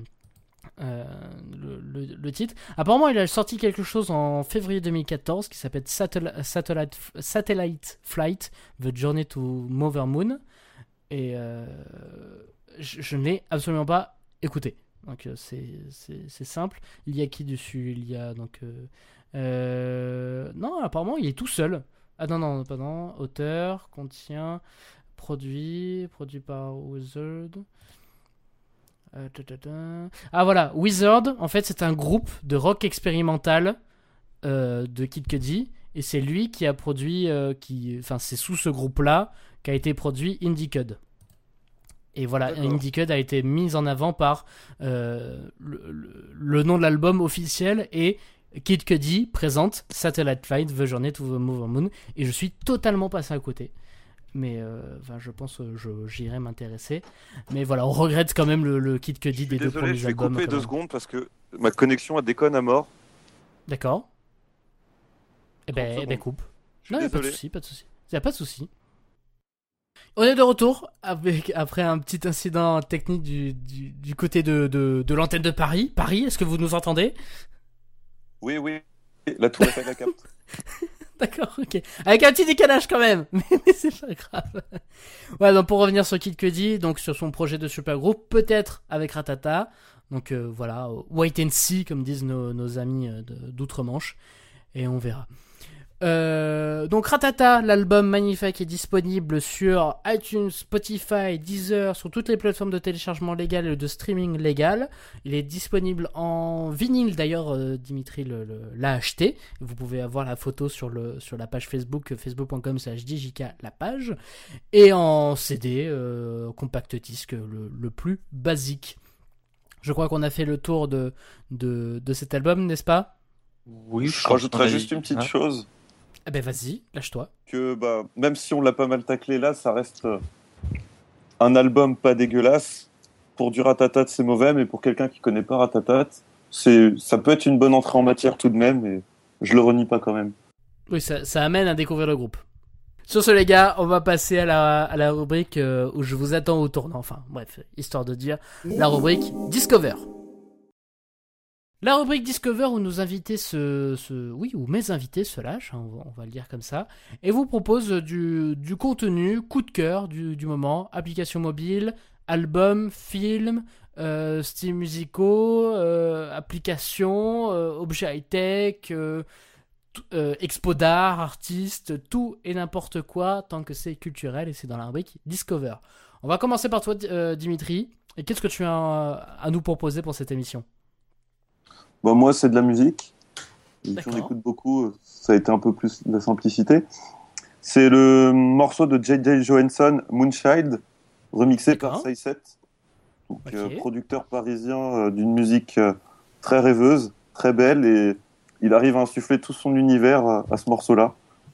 le titre. Apparemment, il a sorti quelque chose en février 2014 qui s'appelle Satellite Flight, The Journey to Mother Moon. Et je ne l'ai absolument pas écouté. Donc c'est simple. Il y a qui dessus? Il y a donc non, apparemment il est tout seul. Ah non, pardon. Auteur, contient, produit par Wizard. Ah voilà, Wizard, en fait c'est un groupe de rock expérimental de Kid Cudi. Et c'est lui qui a produit, c'est sous ce groupe-là qu'a été produit Indicud. Et voilà, Indicud a été mis en avant par le nom de l'album officiel et Kid Cudi présente Satellite Flight, The Journey to the Mother Moon. Et je suis totalement passé à côté. Mais je pense que j'irai m'intéresser. Mais voilà, on regrette quand même le Kid Cudi des deux premiers albums. Je vais couper 2 secondes parce que ma connexion déconne à mort. D'accord. Eh ben coupe. Non, il n'y a pas de souci, Il n'y a pas de souci. On est de retour après un petit incident technique du côté de l'antenne de Paris. Paris, est-ce que vous nous entendez? Oui. La tour Eiffel la capte. D'accord, ok. Avec un petit décalage quand même, mais c'est pas grave. Ouais, donc pour revenir sur Kid Cudi, donc sur son projet de super groupe, peut-être avec Ratata. Donc voilà, wait and see, comme disent nos amis d'outre-Manche, et on verra. Donc Ratata, l'album magnifique est disponible sur iTunes, Spotify, Deezer, sur toutes les plateformes de téléchargement légal et de streaming légal. Il est disponible en vinyle, d'ailleurs Dimitri l'a acheté. Vous pouvez avoir la photo sur la page Facebook, facebook.com/djk la page, et en CD, compact disque, le plus basique. Je crois qu'on a fait le tour de cet album, n'est-ce pas? Oui, je rajouterais juste une petite chose. Eh ben vas-y, lâche-toi. Que même si on l'a pas mal taclé là, ça reste un album pas dégueulasse. Pour du Ratatat, c'est mauvais, mais pour quelqu'un qui connaît pas Ratatat, ça peut être une bonne entrée en matière tout de même, et je le renie pas quand même. Oui, ça amène à découvrir le groupe. Sur ce les gars, on va passer à la rubrique où je vous attends au tournant. Enfin bref, histoire de dire, la rubrique Discover. La rubrique Discover où nos invités ou mes invités se lâchent, hein, on va le dire comme ça, et vous propose du contenu, coup de cœur du moment, application mobile, album, film, styles musicaux, applications, objets high-tech, expo d'art, artistes, tout et n'importe quoi, tant que c'est culturel, et c'est dans la rubrique Discover. On va commencer par toi, Dimitri, et qu'est-ce que tu as à nous proposer pour cette émission? Moi, c'est de la musique. J'en écoute beaucoup, ça a été un peu plus de la simplicité. C'est le morceau de J.J. Johansson, Moonchild, remixé par Sai7, donc producteur parisien d'une musique très rêveuse, très belle, et il arrive à insuffler tout son univers à ce morceau-là.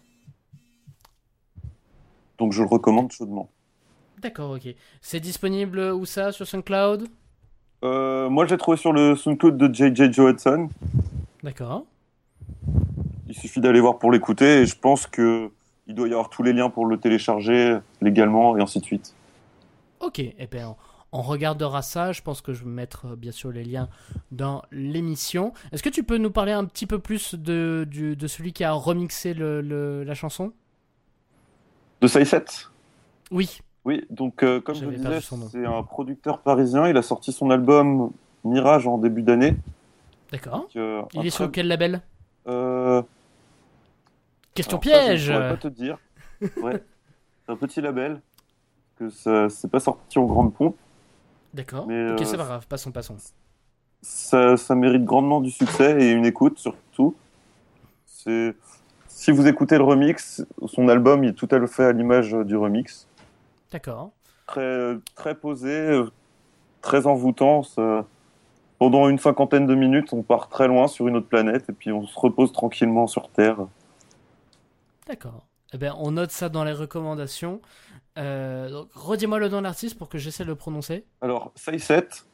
Donc je le recommande chaudement. D'accord, ok. C'est disponible où ça, sur SoundCloud ? Moi je l'ai trouvé sur le SoundCloud de J.J. Johansson. D'accord. Il suffit d'aller voir pour l'écouter, et je pense que il doit y avoir tous les liens pour le télécharger légalement, et ainsi de suite. Ok, et bien on regardera ça. Je pense que je vais mettre bien sûr les liens dans l'émission. Est-ce que tu peux nous parler un petit peu plus de celui qui a remixé la chanson ? De Sai7 ? Oui. Oui, donc comme je le disais, c'est un producteur parisien. Il a sorti son album Mirage en début d'année. D'accord. Donc, il est sur quel label ? Question alors piège. Ça, je pourrais pas te dire. Ouais. C'est un petit label que ça c'est pas sorti en grande pompe. D'accord. Mais, ok, c'est pas grave. Passons. Ça mérite grandement du succès et une écoute surtout. Si vous écoutez le remix, son album il est tout à fait à l'image du remix. D'accord. Très posé, très envoûtant. Pendant une 50aine de minutes, on part très loin sur une autre planète et puis on se repose tranquillement sur Terre. D'accord. Eh bien, on note ça dans les recommandations. Donc, redis-moi le nom de l'artiste pour que j'essaie de le prononcer. Alors, Sai7,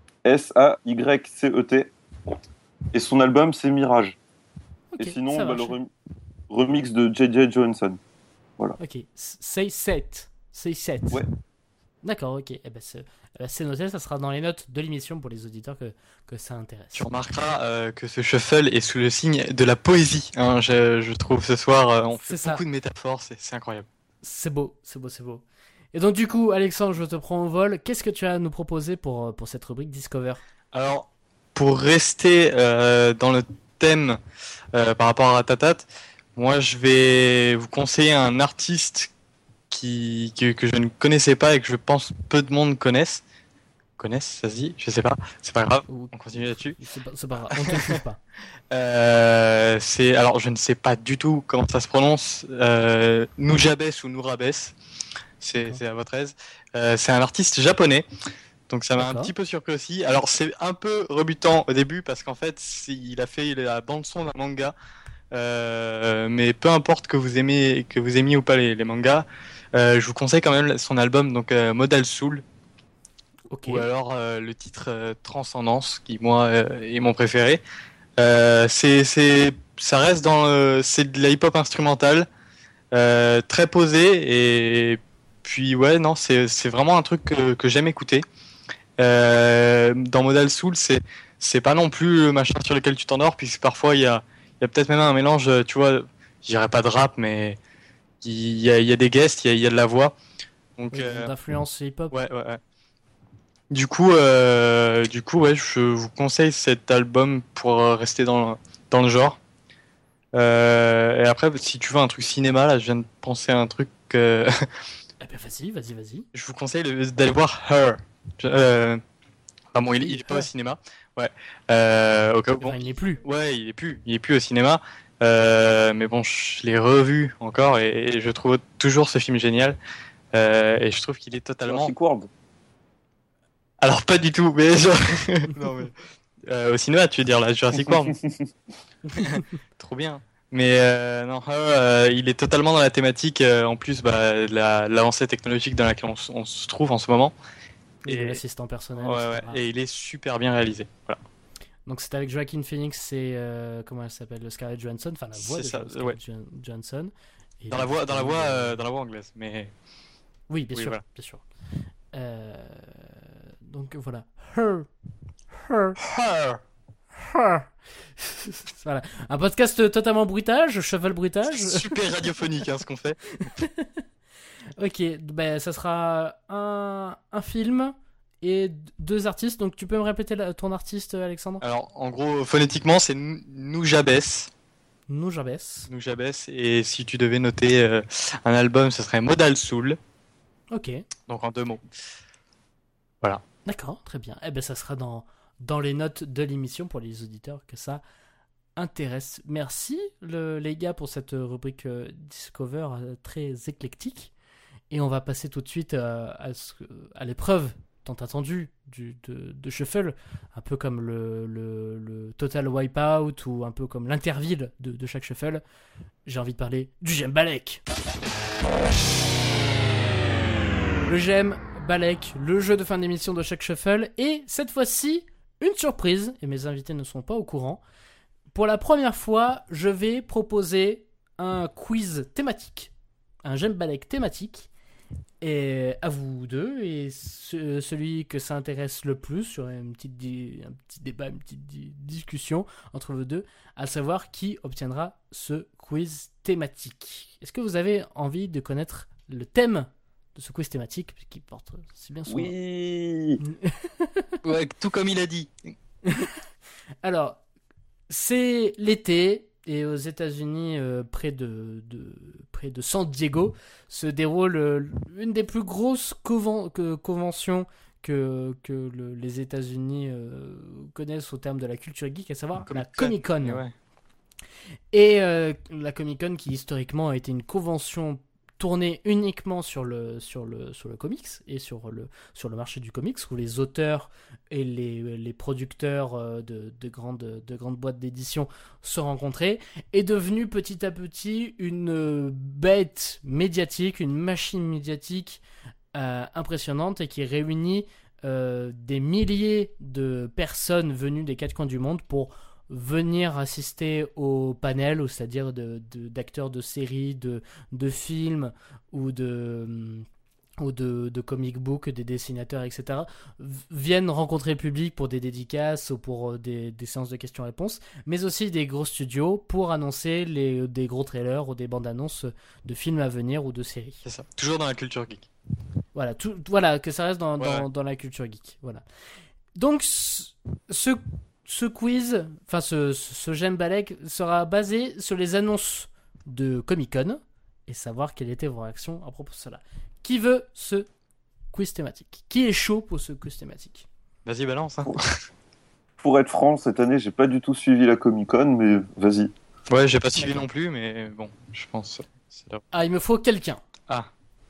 Saycet, et son album c'est Mirage. Okay, et sinon, le remix de J.J. Johansson. Voilà. Ok, Saycet. Ouais. D'accord, ok. Eh ben, c'est noté, ça sera dans les notes de l'émission pour les auditeurs que ça intéresse. Tu remarqueras que ce shuffle est sous le signe de la poésie. Hein, je trouve ce soir, on fait beaucoup de métaphores, c'est incroyable. C'est beau. Et donc du coup, Alexandre, je te prends au vol. Qu'est-ce que tu as à nous proposer pour cette rubrique Discover ? Alors, pour rester dans le thème par rapport à Ratatat, moi je vais vous conseiller un artiste que je ne connaissais pas et que je pense peu de monde connaissent, ça se dit, je sais pas, c'est pas grave, on continue là-dessus. C'est pas grave, on te juge pas. Alors je ne sais pas du tout comment ça se prononce, Nujabes ou Nourabes, c'est à votre aise. C'est un artiste japonais, donc ça m'a un petit peu surpris aussi. Alors c'est un peu rebutant au début parce qu'en fait il a fait la bande son d'un manga, mais peu importe que vous aimiez ou pas les mangas. Je vous conseille quand même son album, donc Modal Soul, ou alors le titre Transcendance, qui moi est mon préféré. Ça reste c'est de la hip-hop instrumentale, très posé, et puis ouais, non, c'est vraiment un truc que j'aime écouter. Dans Modal Soul, c'est pas non plus le machin sur lequel tu t'endors, puisque parfois il y a peut-être même un mélange, tu vois, je dirais pas de rap, mais il y a des guests, il y a de la voix. Donc, d'influence hip-hop. Ouais. Du coup, ouais, je vous conseille cet album pour rester dans le genre. Et après, si tu veux un truc cinéma, là, je viens de penser à un truc. Eh ben vas-y. Je vous conseille d'aller voir Her. Bon, il est pas au cinéma. Ouais. Bon, il n'y est plus. Ouais, il est plus au cinéma. Mais bon, je l'ai revu encore et je trouve toujours ce film génial. Et je trouve qu'il est totalement. Jurassic World. Alors pas du tout, mais genre. Non mais. Au cinéma, tu veux dire là, Jurassic World. Trop bien. Mais non, il est totalement dans la thématique. En plus, l'avancée technologique dans laquelle on se trouve en ce moment. Et l'assistant personnel. Ouais, et il est super bien réalisé. Voilà. Donc c'est avec Joaquin Phoenix et comment elle s'appelle, Scarlett Johansson, enfin la voix de Scarlett Johansson. Et dans la voix anglaise, mais. Oui, bien sûr. Donc voilà. Her. Voilà. Un podcast totalement bruitage, cheval bruitage. Super radiophonique, ce qu'on fait. Ok, ça sera un film et 2 artistes. Donc tu peux me répéter ton artiste, Alexandre ? Alors en gros, phonétiquement, c'est Nujabes. Et si tu devais noter un album, ce serait Modal Soul. Ok. Donc en 2 mots. Voilà. D'accord, très bien. Eh ben ça sera dans les notes de l'émission pour les auditeurs que ça intéresse. Merci les gars pour cette rubrique Discover très éclectique. Et on va passer tout de suite à l'épreuve tant attendue de Shuffle, un peu comme le Total Wipeout ou un peu comme l'interville de chaque Shuffle. J'ai envie de parler du Gem Balek. Le Gem Balek, le jeu de fin d'émission de chaque Shuffle, et cette fois-ci, une surprise, et mes invités ne sont pas au courant. Pour la première fois, je vais proposer un quiz thématique, un Gem Balek thématique, et à vous deux, et celui que ça intéresse le plus, sur un petit débat, une petite discussion entre vous deux, à savoir qui obtiendra ce quiz thématique. Est-ce que vous avez envie de connaître le thème de ce quiz thématique qui porte si bien son nom? Oui. Ouais, tout comme il a dit. Alors, c'est l'été, et aux États-Unis, près de San Diego, se déroule une des plus grosses conventions que les États-Unis connaissent au terme de la culture geek, à savoir la Comic-Con. Ouais. Et la Comic-Con, qui historiquement a été une convention tournée uniquement sur le comics et sur le marché du comics, où les auteurs et les producteurs de grandes boîtes d'édition se rencontraient, est devenue petit à petit une bête médiatique, une machine médiatique impressionnante, et qui réunit des milliers de personnes venues des quatre coins du monde pour venir assister au panel, c'est-à-dire d'acteurs de séries, de films ou de comic book, des dessinateurs, etc., viennent rencontrer le public pour des dédicaces ou pour des séances de questions-réponses, mais aussi des gros studios pour annoncer des gros trailers ou des bandes annonces de films à venir ou de séries. C'est ça, toujours dans la culture geek. Voilà, que ça reste dans la culture geek. Voilà. Donc, ce quiz, enfin ce Gem Balek sera basé sur les annonces de Comic-Con, et savoir quelles étaient vos réactions à propos de cela. Qui veut ce quiz thématique? Qui est chaud pour ce quiz thématique? Vas-y, balance. Hein. Pour être franc, cette année, j'ai pas du tout suivi la Comic-Con, mais vas-y. Ouais, j'ai pas suivi non plus, mais bon, je pense. C'est là. Ah, il me faut quelqu'un. Ah.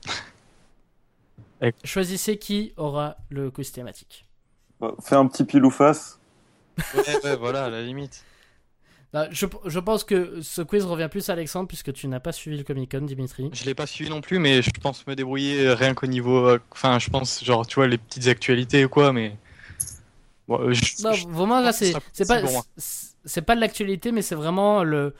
Choisissez qui aura le quiz thématique. Fais un petit pile ou face. Ouais, voilà, à la limite. Je pense que ce quiz revient plus à Alexandre, puisque tu n'as pas suivi le Comic-Con, Dimitri. Je l'ai pas suivi non plus, mais je pense me débrouiller rien qu'au niveau. Enfin, je pense, genre, tu vois, les petites actualités ou quoi, mais. Bon, vraiment, là, c'est pas de l'actualité, mais c'est vraiment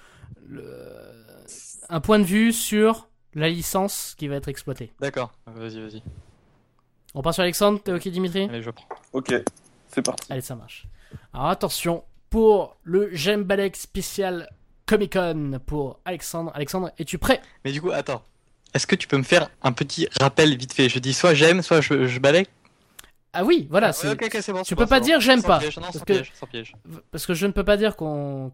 un point de vue sur la licence qui va être exploitée. D'accord, vas-y. On part sur Alexandre, t'es ok, Dimitri? Allez, je prends. Ok, c'est parti. Allez, ça marche. Alors attention, pour le Gem Balek spécial Comic-Con pour Alexandre. Alexandre, es-tu prêt? Mais du coup, attends. Est-ce que tu peux me faire un petit rappel vite fait? Je dis soit j'aime, soit je balèque. Ah oui, voilà. Ok, c'est bon. Tu peux pas dire j'aime pas. Sans piège. Parce que je ne peux pas dire qu'on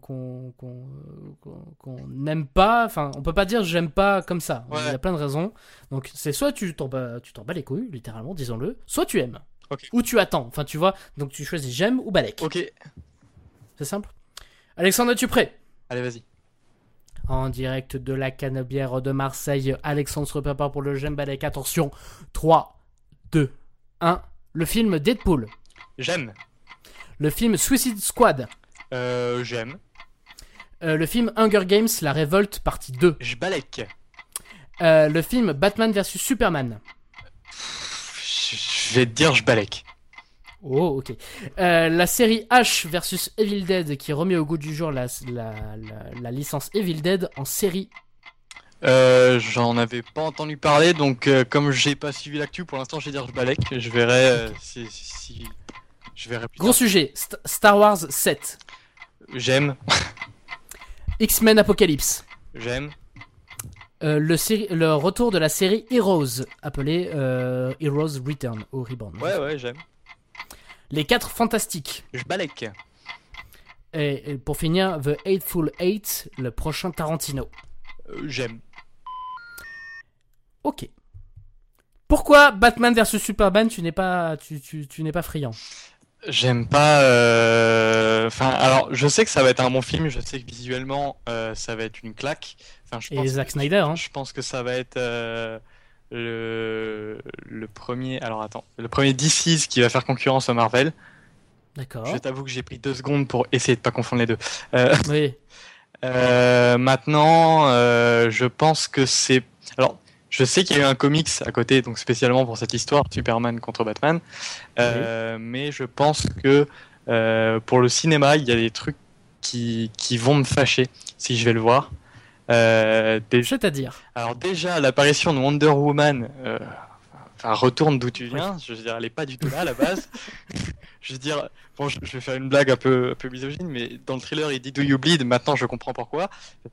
n'aime pas. Enfin, on peut pas dire j'aime pas comme ça. Ouais. Il y a plein de raisons. Donc c'est soit tu t'en bats les couilles, littéralement, disons-le. Soit tu aimes. Okay. Ou tu attends. Enfin, tu vois. Donc tu choisis j'aime ou balèque. Ok. C'est simple. Alexandre, es-tu prêt? Allez, vas-y. En direct de la Canebière de Marseille, Alexandre se prépare pour le Gem Balek. Attention, 3, 2, 1. Le film Deadpool. J'aime. Le film Suicide Squad. J'aime. Le film Hunger Games, La Révolte, partie 2. Je balèque. Le film Batman vs Superman. Je vais te dire je balèque. Oh, ok. La série Ash vs Evil Dead, qui remet au goût du jour la licence Evil Dead en série. J'en avais pas entendu parler, donc comme j'ai pas suivi l'actu, pour l'instant je vais dire je balèque. Je verrai si je verrai plus Gros tard. sujet, Star Wars 7. J'aime. X-Men Apocalypse. J'aime. Le retour de la série Heroes, appelée Heroes Return ou Reborn. Ouais, j'aime. Les 4 Fantastiques. Je balèque. Et pour finir, The Eightful Eight, le prochain Tarantino. J'aime. Ok. Pourquoi Batman vs Superman, tu n'es pas friand? J'aime pas. Enfin, alors, je sais que ça va être un bon film. Je sais que visuellement, ça va être une claque. Enfin, Et Zack Snyder, hein. Je pense que ça va être le premier. Alors, attends, le premier DC's qui va faire concurrence au Marvel. D'accord. Je t'avoue que j'ai pris 2 secondes pour essayer de pas confondre les deux. Oui. Maintenant, je pense que c'est. Alors, je sais qu'il y a eu un comics à côté, donc spécialement pour cette histoire, Superman contre Batman. Mais je pense que pour le cinéma, il y a des trucs qui vont me fâcher si je vais le voir. C'est-à-dire. Alors déjà, l'apparition de Wonder Woman. Enfin, retourne d'où tu viens. Je veux dire, elle est pas du tout là à la base. Je veux dire, bon, je vais faire une blague un peu misogyne, mais dans le thriller, il dit Do you bleed? Maintenant, je comprends pourquoi.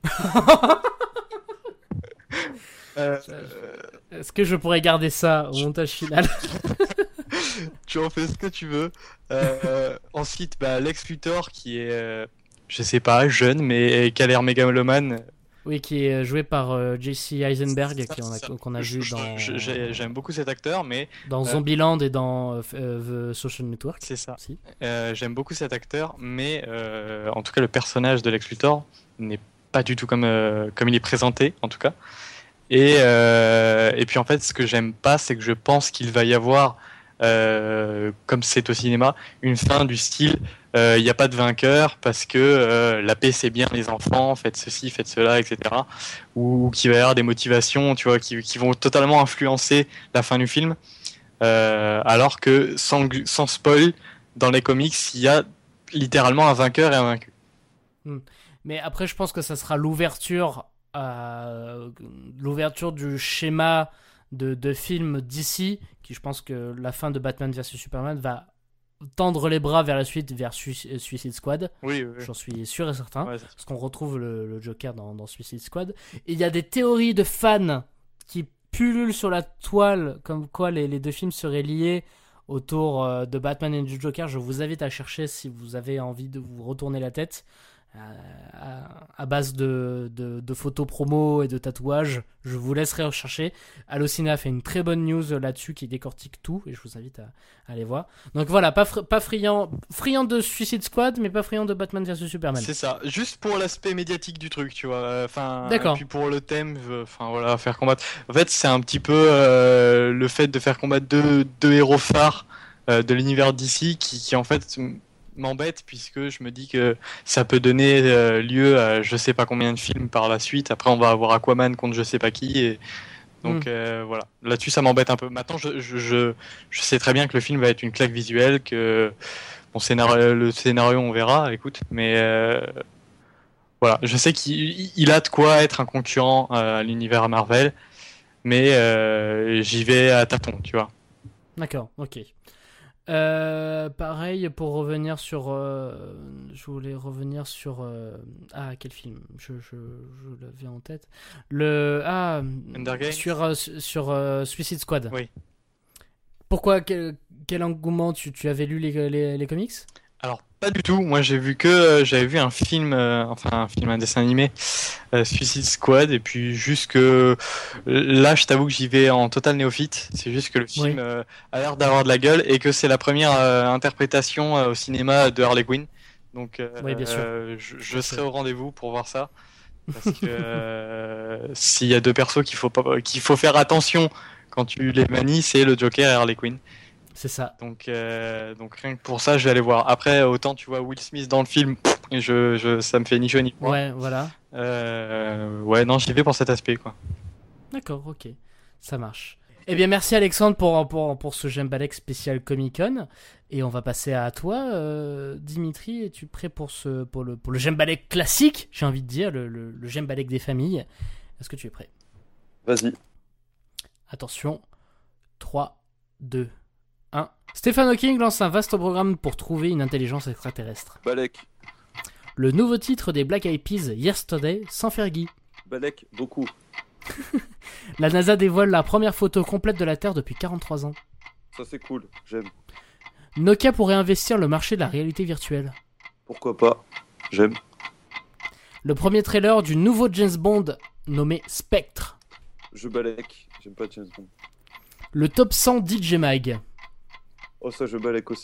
Est-ce que je pourrais garder ça au montage final? Tu en fais ce que tu veux. Ensuite, bah, Lex Luthor qui est, je sais pas, jeune, mais qui a l'air mégalomane. Oui, qui est joué par Jesse Eisenberg, qu'on a vu dans. J'aime beaucoup cet acteur, mais. Dans Zombieland et dans The Social Network. C'est ça. Si. J'aime beaucoup cet acteur, mais en tout cas, le personnage de Lex Luthor n'est pas du tout comme il est présenté, en tout cas. Et puis en fait, ce que j'aime pas, c'est que je pense qu'il va y avoir, comme c'est au cinéma, une fin du style il n'y a pas de vainqueur parce que la paix c'est bien les enfants, faites ceci, faites cela, etc. Ou qu'il va y avoir des motivations, tu vois, qui vont totalement influencer la fin du film. Alors que sans spoil, dans les comics, il y a littéralement un vainqueur et un vaincu. Mais après, je pense que ça sera l'ouverture du schéma de film d'ici, qui je pense que la fin de Batman vs Superman va tendre les bras vers la suite, vers Suicide Squad. Oui. J'en suis sûr et certain. Ouais, parce qu'on retrouve le Joker dans Suicide Squad. Et il y a des théories de fans qui pullulent sur la toile, comme quoi les deux films seraient liés autour de Batman et du Joker. Je vous invite à chercher si vous avez envie de vous retourner la tête. À base de photos promo et de tatouages, je vous laisserai rechercher. Allociné a fait une très bonne news là-dessus qui décortique tout et je vous invite à aller voir. Donc voilà, pas friand de Suicide Squad, mais pas friand de Batman vs Superman. C'est ça, juste pour l'aspect médiatique du truc, tu vois. Enfin, d'accord. Et puis pour le thème, enfin voilà, faire combattre. En fait, c'est un petit peu le fait de faire combattre deux héros phares de l'univers d'ici qui en fait m'embête puisque je me dis que ça peut donner lieu à je sais pas combien de films par la suite. Après, on va avoir Aquaman contre je sais pas qui et donc voilà. Là-dessus, ça m'embête un peu. Maintenant, je sais très bien que le film va être une claque visuelle, que le scénario, on verra. Écoute, mais voilà, je sais qu'il a de quoi être un concurrent à l'univers Marvel, mais j'y vais à tâtons, tu vois. D'accord, ok. Pareil, pour revenir sur... je voulais revenir sur... quel film je l'avais en tête. Sur Suicide Squad. Oui. Pourquoi quel engouement tu avais lu les comics? Alors, pas du tout. Moi, j'avais vu un film, un dessin animé, Suicide Squad, et puis juste que là, je t'avoue que j'y vais en total néophyte. C'est juste que le film a l'air d'avoir de la gueule et que c'est la première interprétation au cinéma de Harley Quinn. Donc, oui, bien sûr. Je serai au rendez-vous pour voir ça. Parce que s'il y a deux persos qu'il faut faire attention quand tu les manies, c'est le Joker et Harley Quinn. C'est ça. Donc rien que pour ça, je vais aller voir. Après, autant tu vois Will Smith dans le film, ça me fait ni chaud ni froid. Ouais, voilà. Non, j'y vais pour cet aspect, quoi. D'accord, ok, ça marche. Eh bien, merci Alexandre pour ce Gembalek spécial Comic-Con. Et on va passer à toi, Dimitri. Es-tu prêt pour le Gembalek classique, j'ai envie de dire, le Gembalek des familles? Est-ce que tu es prêt? Vas-y. Attention, 3, 2, 1. Stephen Hawking lance un vaste programme pour trouver une intelligence extraterrestre. Balek. Le nouveau titre des Black Eyed Peas, Yesterday, sans Fergie. Balek, beaucoup. La NASA dévoile la première photo complète de la Terre depuis 43 ans. Ça c'est cool, j'aime. Nokia pourrait investir le marché de la réalité virtuelle. Pourquoi pas, j'aime. Le premier trailer du nouveau James Bond nommé Spectre. Je balek, j'aime pas James Bond. Le top 100 DJ Mag. Oh ça je balek aussi.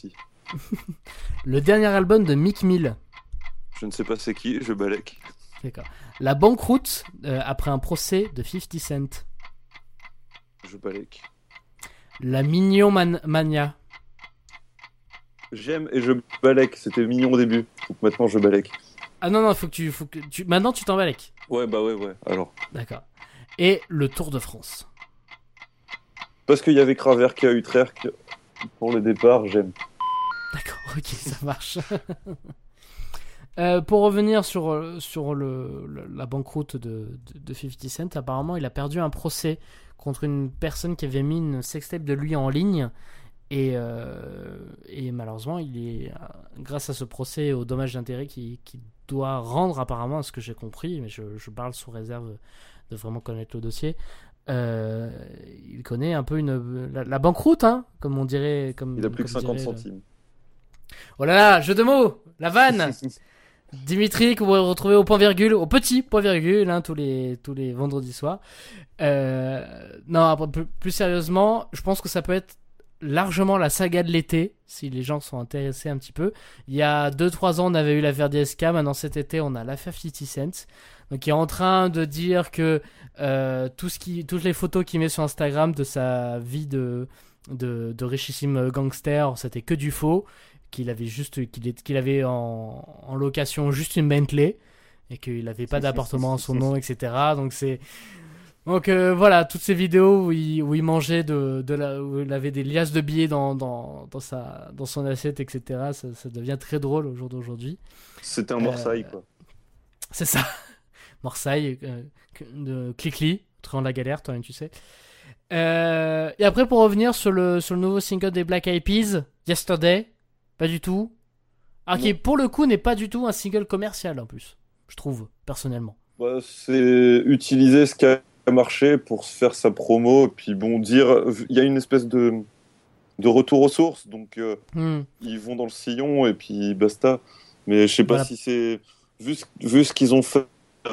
Le dernier album de Meek Mill. Je ne sais pas c'est qui, je balèque. D'accord. La banqueroute après un procès de 50 Cent. Je balèque. La Mignon Mania. J'aime et je balèque, c'était mignon au début. Donc maintenant je balèque. Ah non, faut que tu... Maintenant tu t'en balèques. Ouais, bah ouais, alors. D'accord. Et le Tour de France. Parce qu'il y avait Cravert qui a Utrecht pour le départ, j'aime. D'accord, ok, ça marche. Pour revenir sur la banqueroute de 50 Cent, apparemment il a perdu un procès contre une personne qui avait mis une sextape de lui en ligne et malheureusement il est, grâce à ce procès au dommage d'intérêt qu'il doit rendre apparemment, à ce que j'ai compris, mais je parle sous réserve de vraiment connaître le dossier, il connaît un peu la banqueroute, hein, comme on dirait. Il a plus que 50 centimes. Oh là là, jeu de mots, la vanne. Dimitri, que vous retrouvez au point virgule, au petit point virgule, hein, tous les vendredis soirs. Non, après, plus sérieusement, je pense que ça peut être largement la saga de l'été, si les gens sont intéressés un petit peu. Il y a 2-3 ans, on avait eu l'affaire DSK, maintenant cet été, on a l'affaire 50 Cent. Donc il est en train de dire que toutes les photos qu'il met sur Instagram de sa vie de richissime gangster, c'était que du faux. Qu'il avait en location juste une Bentley et qu'il n'avait pas d'appartement à son nom, etc. Donc voilà, toutes ces vidéos où il mangeait où il avait des liasses de billets dans son assiette, etc. Ça devient très drôle au jour d'aujourd'hui. C'était un Marseille, quoi. C'est ça. Marseille, de Clichy, très en la galère, toi-même tu sais. Et après, pour revenir sur le nouveau single des Black Eyed Peas, Yesterday. Pas du tout. Qui pour le coup n'est pas du tout un single commercial en plus, je trouve, personnellement. Bah, c'est utiliser ce qui a marché pour se faire sa promo, et puis bon, dire, il y a une espèce de retour aux sources, donc ils vont dans le sillon et puis basta. Mais je sais pas si c'est... Vu ce qu'ils ont fait,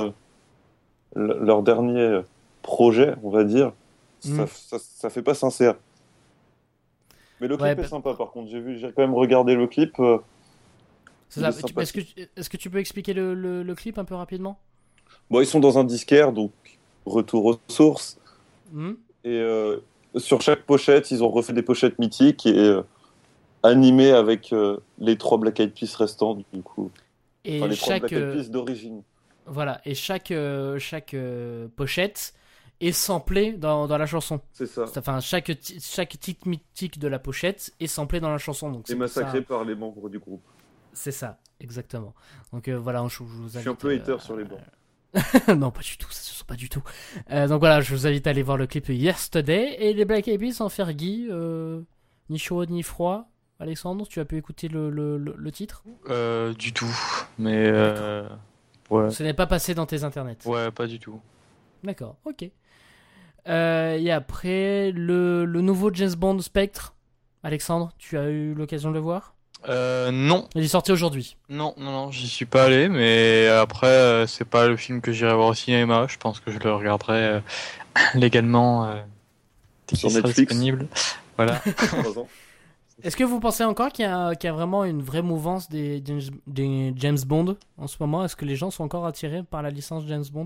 leur dernier projet, on va dire, ça fait pas sincère. Mais le clip est sympa, par contre. J'ai quand même regardé le clip. C'est ça. Est-ce que tu peux expliquer le clip un peu rapidement ? Bon, ils sont dans un disquaire, donc retour aux sources. Et sur chaque pochette, ils ont refait des pochettes mythiques et animées avec les 3 Black Eyed Peas restants, du coup. Et les 3 Black Eyed Peas d'origine. Voilà, et chaque pochette est samplé dans la chanson. C'est ça. Enfin, chaque titre mythique de la pochette est samplé dans la chanson. Donc c'est massacré par les membres du groupe. C'est ça, exactement. Donc voilà, je vous invite... Je suis un peu hater sur les bancs. Non, pas du tout, ça se sent pas du tout. Donc voilà, je vous invite à aller voir le clip Yesterday. Et les Black Eyed Peas sans faire Guy, ni chaud ni froid. Alexandre, tu as pu écouter le titre ? Du tout, mais... ouais. Ce n'est pas passé dans tes internets ? Ouais, pas du tout. D'accord, ok. Et après, le nouveau James Bond Spectre. Alexandre, tu as eu l'occasion de le voir ? Non. Il est sorti aujourd'hui. Non, j'y suis pas allé, mais après, c'est pas le film que j'irai voir au cinéma. Je pense que je le regarderai légalement dès qu'il sera disponible. Voilà. Est-ce que vous pensez encore qu'il y a vraiment une vraie mouvance des James Bond en ce moment ? Est-ce que les gens sont encore attirés par la licence James Bond ?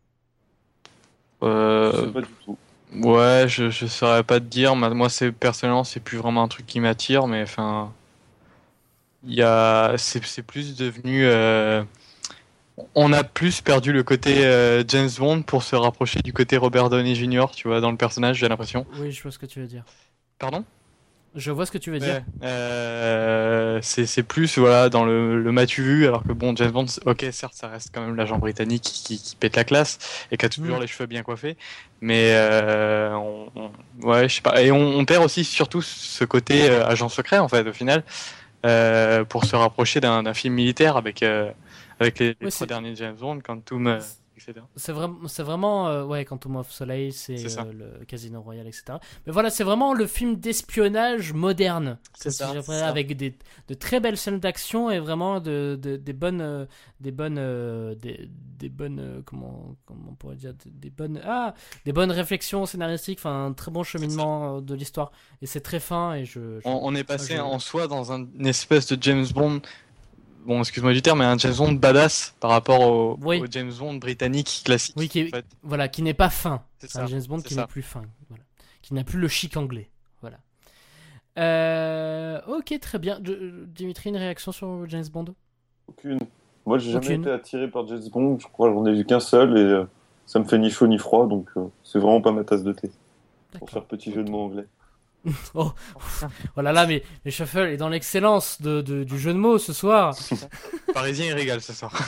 Je sais pas du tout. Ouais, je saurais pas te dire. Moi, personnellement, c'est plus vraiment un truc qui m'attire, mais enfin, c'est plus devenu. On a plus perdu le côté James Bond pour se rapprocher du côté Robert Downey Jr. Tu vois, dans le personnage, j'ai l'impression. Oui, je vois ce que tu veux dire. Pardon ? Je vois ce que tu veux dire. C'est plus voilà dans le m'as-tu vu, alors que bon, James Bond, ok, certes, ça reste quand même l'agent britannique qui pète la classe et qui a toujours les cheveux bien coiffés, mais ouais, je sais pas. Et on perd aussi surtout ce côté agent secret en fait au final pour se rapprocher d'un film militaire avec les 3 derniers James Bond, Quantum etc. C'est vraiment ouais, Quantum of Solace, c'est le Casino Royale, etc. Mais voilà, c'est vraiment le film d'espionnage moderne. C'est ça. Avec de très belles scènes d'action et vraiment des bonnes comment on pourrait dire, des bonnes réflexions scénaristiques, enfin un très bon cheminement de l'histoire. Et c'est très fin et on est passé en soi dans une espèce de James Bond. Bon, excuse-moi du terme, mais un James Bond badass par rapport au James Bond britannique classique. Oui, qui n'est pas fin. C'est un James Bond qui n'est plus fin. Voilà. Qui n'a plus le chic anglais. Voilà. Ok, très bien. Dimitri, une réaction sur James Bond ? Aucune. Moi, j'ai jamais été attiré par James Bond. Je crois que j'en ai vu qu'un seul et ça me fait ni chaud ni froid, donc c'est vraiment pas ma tasse de thé. Pour faire petit jeu de mots anglais. Oh là là, mais Shuffle est dans l'excellence du jeu de mots ce soir. Parisien, il régale ce soir.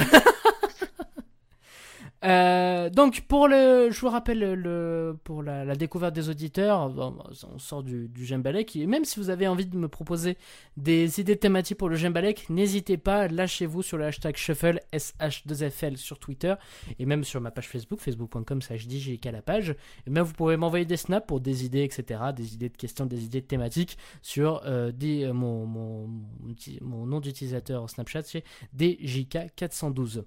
Donc je vous rappelle pour la découverte des auditeurs, on sort du Gembalek, et même si vous avez envie de me proposer des idées thématiques pour le Gembalek, n'hésitez pas, lâchez-vous sur le hashtag Shuffle SH2FL sur Twitter et même sur ma page Facebook, facebook.com/DJK la page. Et même vous pouvez m'envoyer des snaps pour des idées, etc., des idées de questions, des idées de thématiques sur mon nom d'utilisateur Snapchat, c'est DJK412.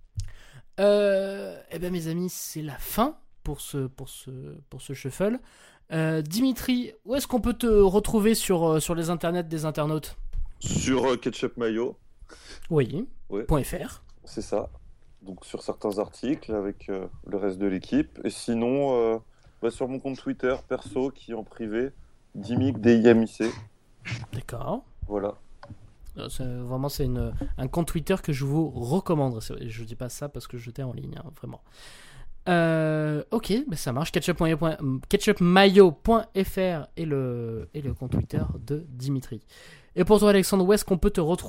Eh bien mes amis, c'est la fin pour ce shuffle. Dimitri, où est-ce qu'on peut te retrouver sur les internets des internautes ? Sur Ketchup Mayo. Oui. .fr. C'est ça. Donc sur certains articles avec le reste de l'équipe. Et sinon, sur mon compte Twitter perso qui est en privé, Dimic DIMIC. D'accord. Voilà. C'est un compte Twitter que je vous recommande. Je dis pas ça parce que j'étais en ligne, hein, vraiment. Ok, ça marche. ketchupmayo.fr est le compte Twitter de Dimitri. Et pour toi, Alexandre, où est-ce qu'on peut te retrouver ?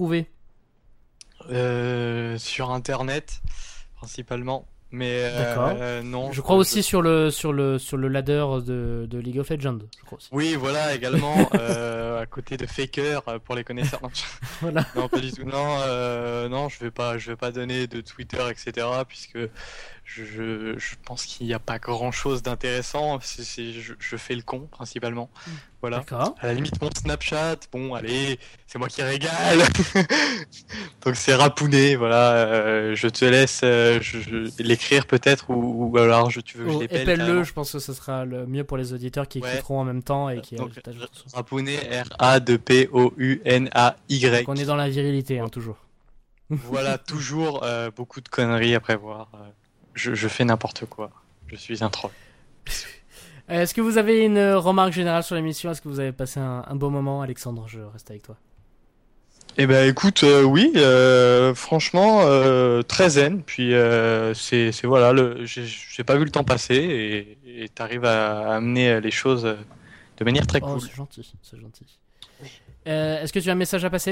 Sur Internet, principalement. Mais non. Je crois aussi sur le ladder de League of Legends. Je crois aussi. Oui, voilà, également à côté de Faker pour les connaisseurs. Voilà. Non, pas du tout. Non, je vais pas donner de Twitter, etc. Puisque je pense qu'il n'y a pas grand chose d'intéressant. Je fais le con principalement. Voilà. D'accord. À la limite, mon Snapchat, bon, allez, c'est moi qui régale. Donc c'est Rapounet, voilà. Je te laisse l'écrire peut-être ou alors tu veux que je l'épelle. Épelle-le, je pense que ce sera le mieux pour les auditeurs qui écouteront en même temps et qui. Donc, Rapounet, RAPOUNAY. Donc on est dans la virilité, hein, toujours. Voilà, toujours beaucoup de conneries à prévoir. Je fais n'importe quoi. Je suis un troll. Est-ce que vous avez une remarque générale sur l'émission ? Est-ce que vous avez passé un bon moment ? Alexandre, je reste avec toi. Eh ben écoute, oui, franchement, très zen. Puis c'est voilà, j'ai pas vu le temps passer et t'arrives à amener les choses de manière très cool. C'est gentil. Est-ce que tu as un message à passer ?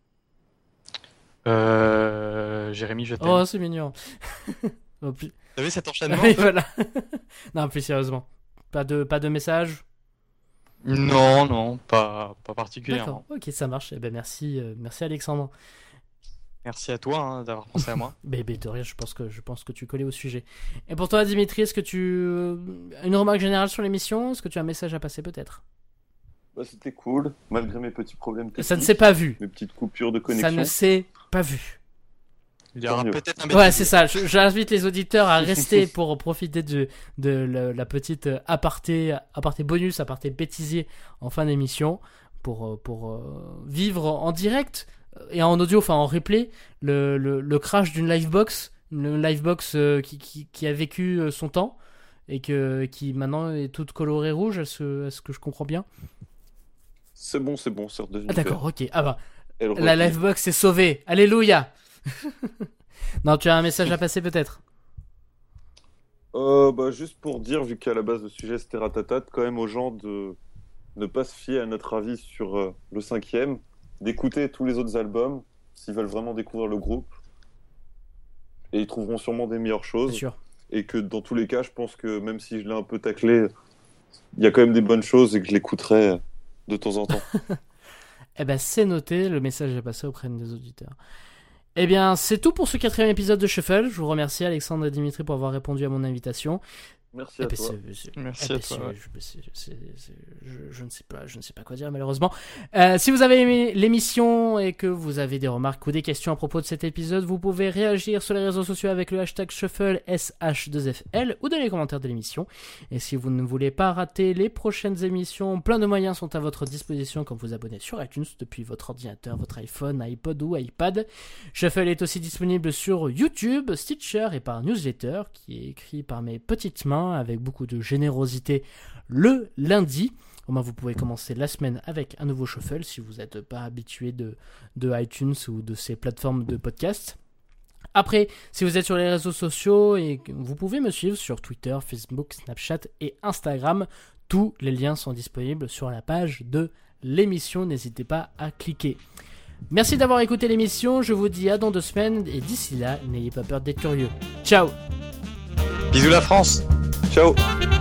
Jérémy, je t'aime. Oh, c'est mignon. T'as vu cet enchaînement ? Oui, voilà. Non, plus sérieusement. Pas de message ? Non, pas particulièrement. D'accord, ok, ça marche. Eh ben merci Alexandre. Merci à toi d'avoir pensé à moi. De rien, je pense que tu collais au sujet. Et pour toi, Dimitri, est-ce que une remarque générale sur l'émission ? Est-ce que tu as un message à passer peut-être ? C'était cool, malgré mes petits problèmes techniques. Ça ne s'est pas vu. Mes petites coupures de connexion. Ça ne s'est pas vu. Il y aura peut-être un Ouais, c'est ça. J'invite les auditeurs à rester pour profiter de la petite aparté bonus, aparté bêtisier en fin d'émission pour vivre en direct et en audio, enfin en replay, le crash d'une livebox, une livebox qui a vécu son temps et qui maintenant est toute colorée rouge. Est-ce que je comprends bien ? C'est bon, c'est redevenu. Ah, d'accord, ok. Ah bah, la livebox est sauvée. Alléluia. Non, tu as un message à passer peut-être ? Juste pour dire, vu qu'à la base le sujet c'était Ratatat, quand même aux gens de ne pas se fier à notre avis sur le 5e, d'écouter tous les autres albums s'ils veulent vraiment découvrir le groupe. Et ils trouveront sûrement des meilleures choses. C'est sûr. Et que dans tous les cas, je pense que même si je l'ai un peu taclé, il y a quand même des bonnes choses et que je l'écouterai de temps en temps. Eh ben c'est noté, le message est passé auprès des auditeurs. Eh bien, c'est tout pour ce 4e épisode de Shuffle. Je vous remercie Alexandre et Dimitri pour avoir répondu à mon invitation. Merci à toi. Merci à toi. Je ne sais pas quoi dire malheureusement. Si vous avez aimé l'émission et que vous avez des remarques ou des questions à propos de cet épisode, vous pouvez réagir sur les réseaux sociaux avec le hashtag Shuffle SH2FL ou dans les commentaires de l'émission. Et si vous ne voulez pas rater les prochaines émissions, plein de moyens sont à votre disposition comme vous abonner sur iTunes depuis votre ordinateur, votre iPhone, iPod ou iPad. Shuffle est aussi disponible sur YouTube, Stitcher et par newsletter qui est écrit par mes petites mains avec beaucoup de générosité le lundi. Au moins vous pouvez commencer la semaine avec un nouveau Shuffle si vous n'êtes pas habitué de iTunes ou de ces plateformes de podcast. Après, si vous êtes sur les réseaux sociaux, et vous pouvez me suivre sur Twitter, Facebook, Snapchat et Instagram. Tous les liens sont disponibles sur la page de l'émission, n'hésitez pas à cliquer. Merci d'avoir écouté l'émission, je vous dis à dans 2 semaines et d'ici là, n'ayez pas peur d'être curieux. Ciao. Bisous la France. Ciao.